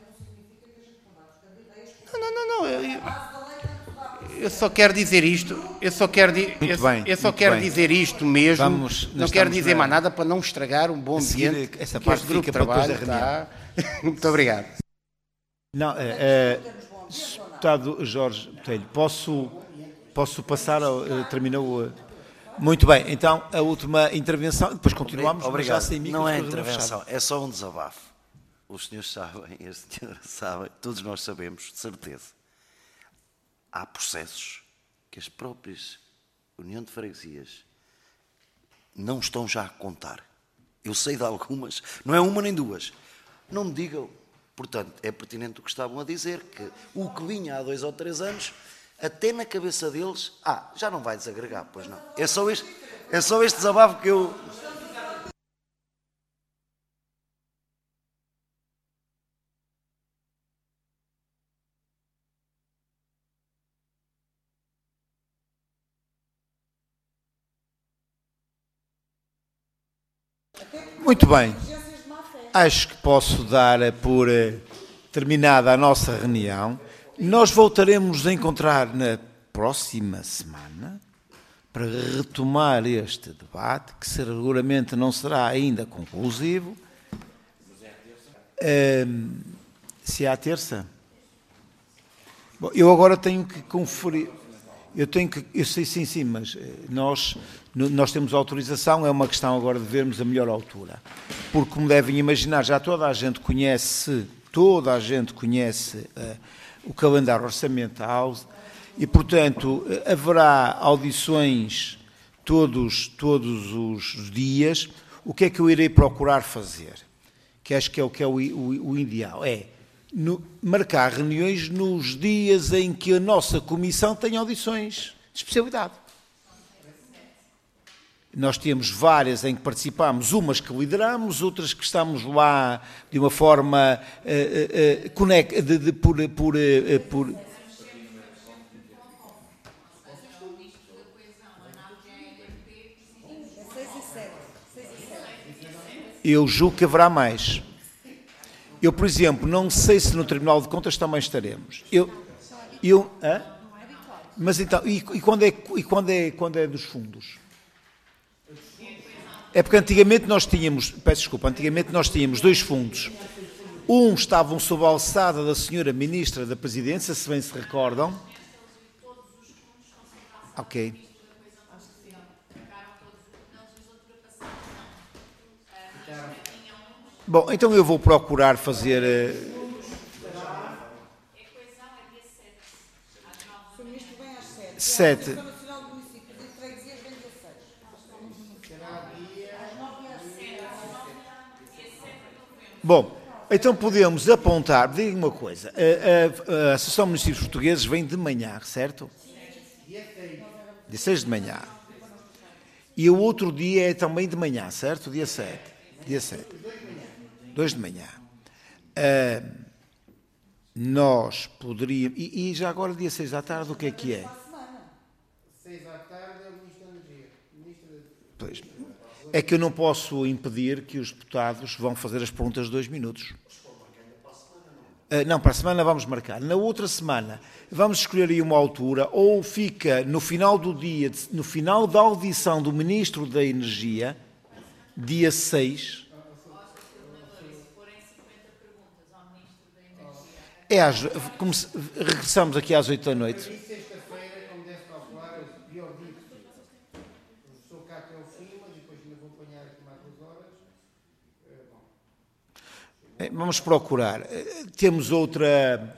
Não, não, não, não. Eu, eu só quero dizer isto, eu só quero, di, eu, bem, eu só quero dizer isto mesmo, Vamos, não quero dizer mais nada para não estragar um bom ambiente. Essa que parte este grupo de trabalho está. Muito obrigado. Não, é, é, Deputado Jorge Botelho, posso, posso passar, ao, terminou... Muito bem, então a última intervenção, depois continuamos. Obrigado. Já sem micro, não é intervenção, é só um desabafo. Os senhores sabem, a senhora sabe, todos nós sabemos, de certeza. Há processos que as próprias União de Freguesias não estão já a contar. Eu sei de algumas, não é uma nem duas. Não me digam, portanto, é pertinente o que estavam a dizer, que o que vinha há dois ou três anos... Até na cabeça deles, ah, já não vai desagregar, pois não. É só este, é só este desabafo que eu... Muito bem. Acho que posso dar por terminada a nossa reunião. Nós voltaremos a encontrar na próxima semana para retomar este debate, que seguramente não será ainda conclusivo. Um, se é à terça? Bom, eu agora tenho que conferir. Eu tenho que. Eu sei, sim, sim, mas nós, nós temos autorização, é uma questão agora de vermos a melhor altura. Porque, como devem imaginar, já toda a gente conhece, toda a gente conhece. Uh, o calendário orçamental e, portanto, haverá audições todos, todos os dias. O que é que eu irei procurar fazer? Que acho que é o que é o, o, o ideal. É no, marcar reuniões nos dias em que a nossa comissão tem audições de especialidade. Nós temos várias em que participamos, umas que lideramos, outras que estamos lá de uma forma uh, uh, conect, de, de, por, por, uh, por... Eu julgo que haverá mais. Eu, por exemplo, não sei se no Tribunal de Contas também estaremos. Eu, eu, hã? Mas então, e, e quando é, e quando é, quando é dos fundos? É porque antigamente nós tínhamos, peço desculpa, antigamente nós tínhamos dois fundos. Um estavam sob a alçada da senhora Ministra da Presidência, se bem se recordam. Ok. Bom, então eu vou procurar fazer... Sete. Bom, então podemos apontar, diga uma coisa, a, a, a Associação de Municípios Portugueses vem de manhã, certo? Dia seis de manhã. E o outro dia é também de manhã, certo? Dia sete. Dia sete. dois de manhã. Uh, nós poderíamos... E, e já agora dia seis da tarde, o que é que é? seis da tarde é o Ministro da Energia. Pois... É que eu não posso impedir que os deputados vão fazer as perguntas de dois minutos. Uh, não, para a semana vamos marcar. Na outra semana vamos escolher aí uma altura, ou fica no final do dia, no final da audição do Ministro da Energia, dia seis. É, às, como se, regressamos aqui às oito da noite. Sexta-feira, como deve calcular, é o pior dia possível. Estou cá até ao fim, mas depois ainda vou apanhar vamos procurar. Temos outra...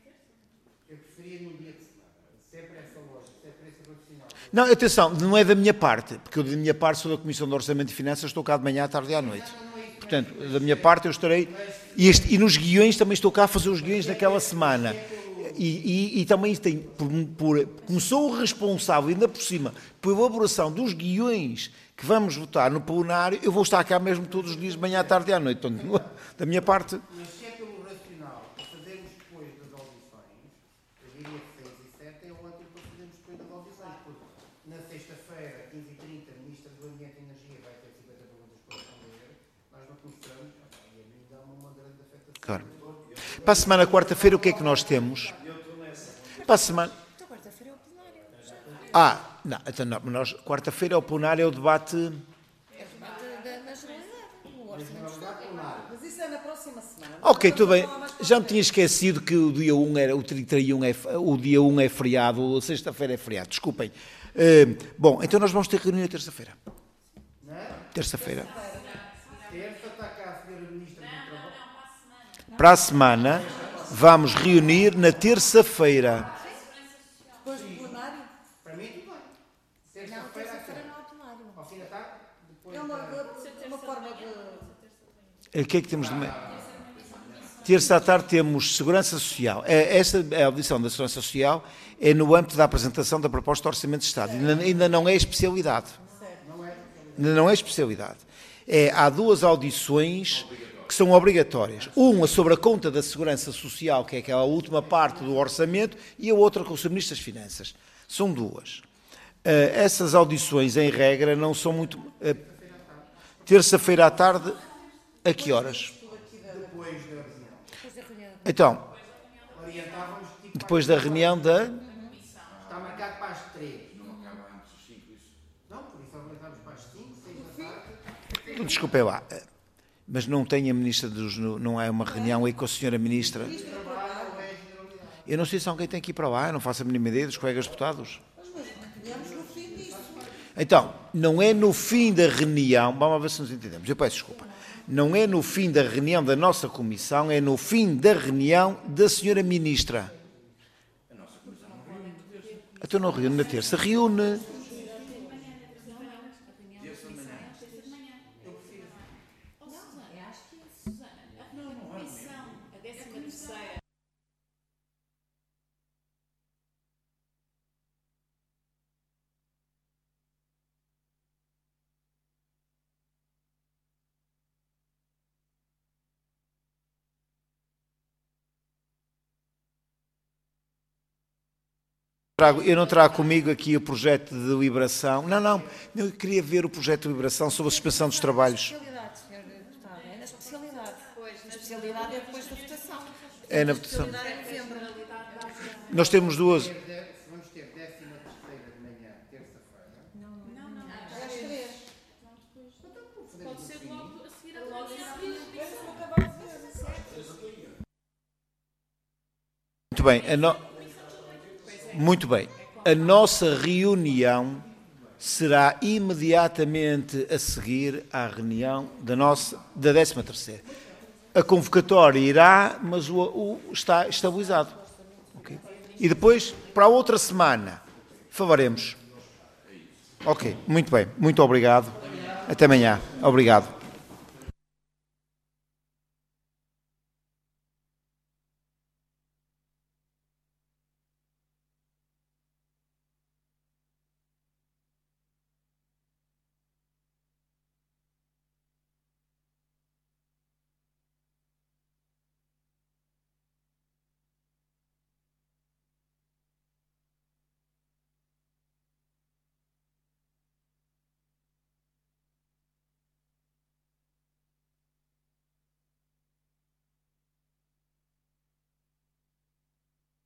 Não, atenção, não é da minha parte, porque eu da minha parte sou da Comissão de Orçamento e Finanças, estou cá de manhã, à tarde e à noite. Portanto, da minha parte eu estarei... E, este, e nos guiões também estou cá a fazer os guiões daquela semana. E, e, e também tem, por, por, como sou o responsável, ainda por cima, pela elaboração dos guiões que vamos votar no plenário, eu vou estar cá mesmo todos os dias, de manhã, à tarde e à noite. Portanto, da minha parte... Mas se é pelo racional, para fazermos depois das audições, eu diria que seis e sete é ótimo para fazermos depois das audições, porque na sexta-feira, quinze e trinta, a Ministra do Ambiente e Energia vai ter cinquenta perguntas para responder, nós não começamos, e a mim dá-me uma grande afetação. Claro. Para a semana, quarta-feira, o que é que nós temos? Para a semana... Então, quarta-feira é o plenário. Ah, não, então não, nós, quarta-feira é o plenário, é o debate... É o debate da, na generalidade, o orçamento de Estado. Mas isso é na próxima semana. Ok, tudo bem. Já me tinha esquecido que o dia um era, o trinta e um é, o dia um é feriado, sexta-feira é feriado, desculpem. Uh, bom, então nós vamos ter reunião terça-feira. Terça-feira. Terça está cá a senhora Ministra do Trabalho. Para a semana, vamos reunir na terça-feira. Depois do plenário? Para mim, tudo bem. Não, Terça-feira, terça-feira não há plenário. ao fim da tarde, depois É uma, da... uma forma de... O que é que temos de meio? Terça à tarde temos Segurança Social. Esta é a audição da Segurança Social, é no âmbito da apresentação da proposta de Orçamento de Estado. Ainda, ainda não é especialidade. Ainda não é especialidade. É, há duas audições que são obrigatórias. Uma sobre a conta da Segurança Social, que é aquela última parte do orçamento, e a outra com o senhor Ministro das Finanças. São duas. Uh, essas audições, em regra, não são muito... Uh, terça-feira à tarde, a que horas? Então, depois da reunião da... Está marcado para as três. Não acaba antes das cinco, isso? Não, por isso orientamos para as cinco, seis da tarde. Desculpem lá, mas não tem a Ministra dos... Não é uma reunião aí com a senhora Ministra? Eu não sei se alguém tem que ir para lá, eu não faço a mínima ideia dos colegas deputados. Então, não é no fim da reunião... Vamos ver se nos entendemos, eu peço desculpa. Não é no fim da reunião da nossa comissão, é no fim da reunião da senhora Ministra. A nossa comissão não reúne. Então não reúne na terça, reúne. Eu não trago comigo aqui o projeto de deliberação. Não, não. Eu queria ver o projeto de deliberação sobre a suspensão dos trabalhos. Na especialidade, senhor Deputado, é na especialidade. Pois, na especialidade é depois da votação. É na votação. Na especialidade é novembro. Nós temos duas. Vamos ter décima terceira de manhã, terça-feira. Não, não, não. Às três. Pode ser logo a seguir a logo a seguir. Muito bem. A no... Muito bem. A nossa reunião será imediatamente a seguir à reunião da, nossa, da décima terceira. A convocatória irá, mas o, o está estabilizado. Okay? E depois, para a outra semana, falaremos. Ok, muito bem. Muito obrigado. Até amanhã. Obrigado.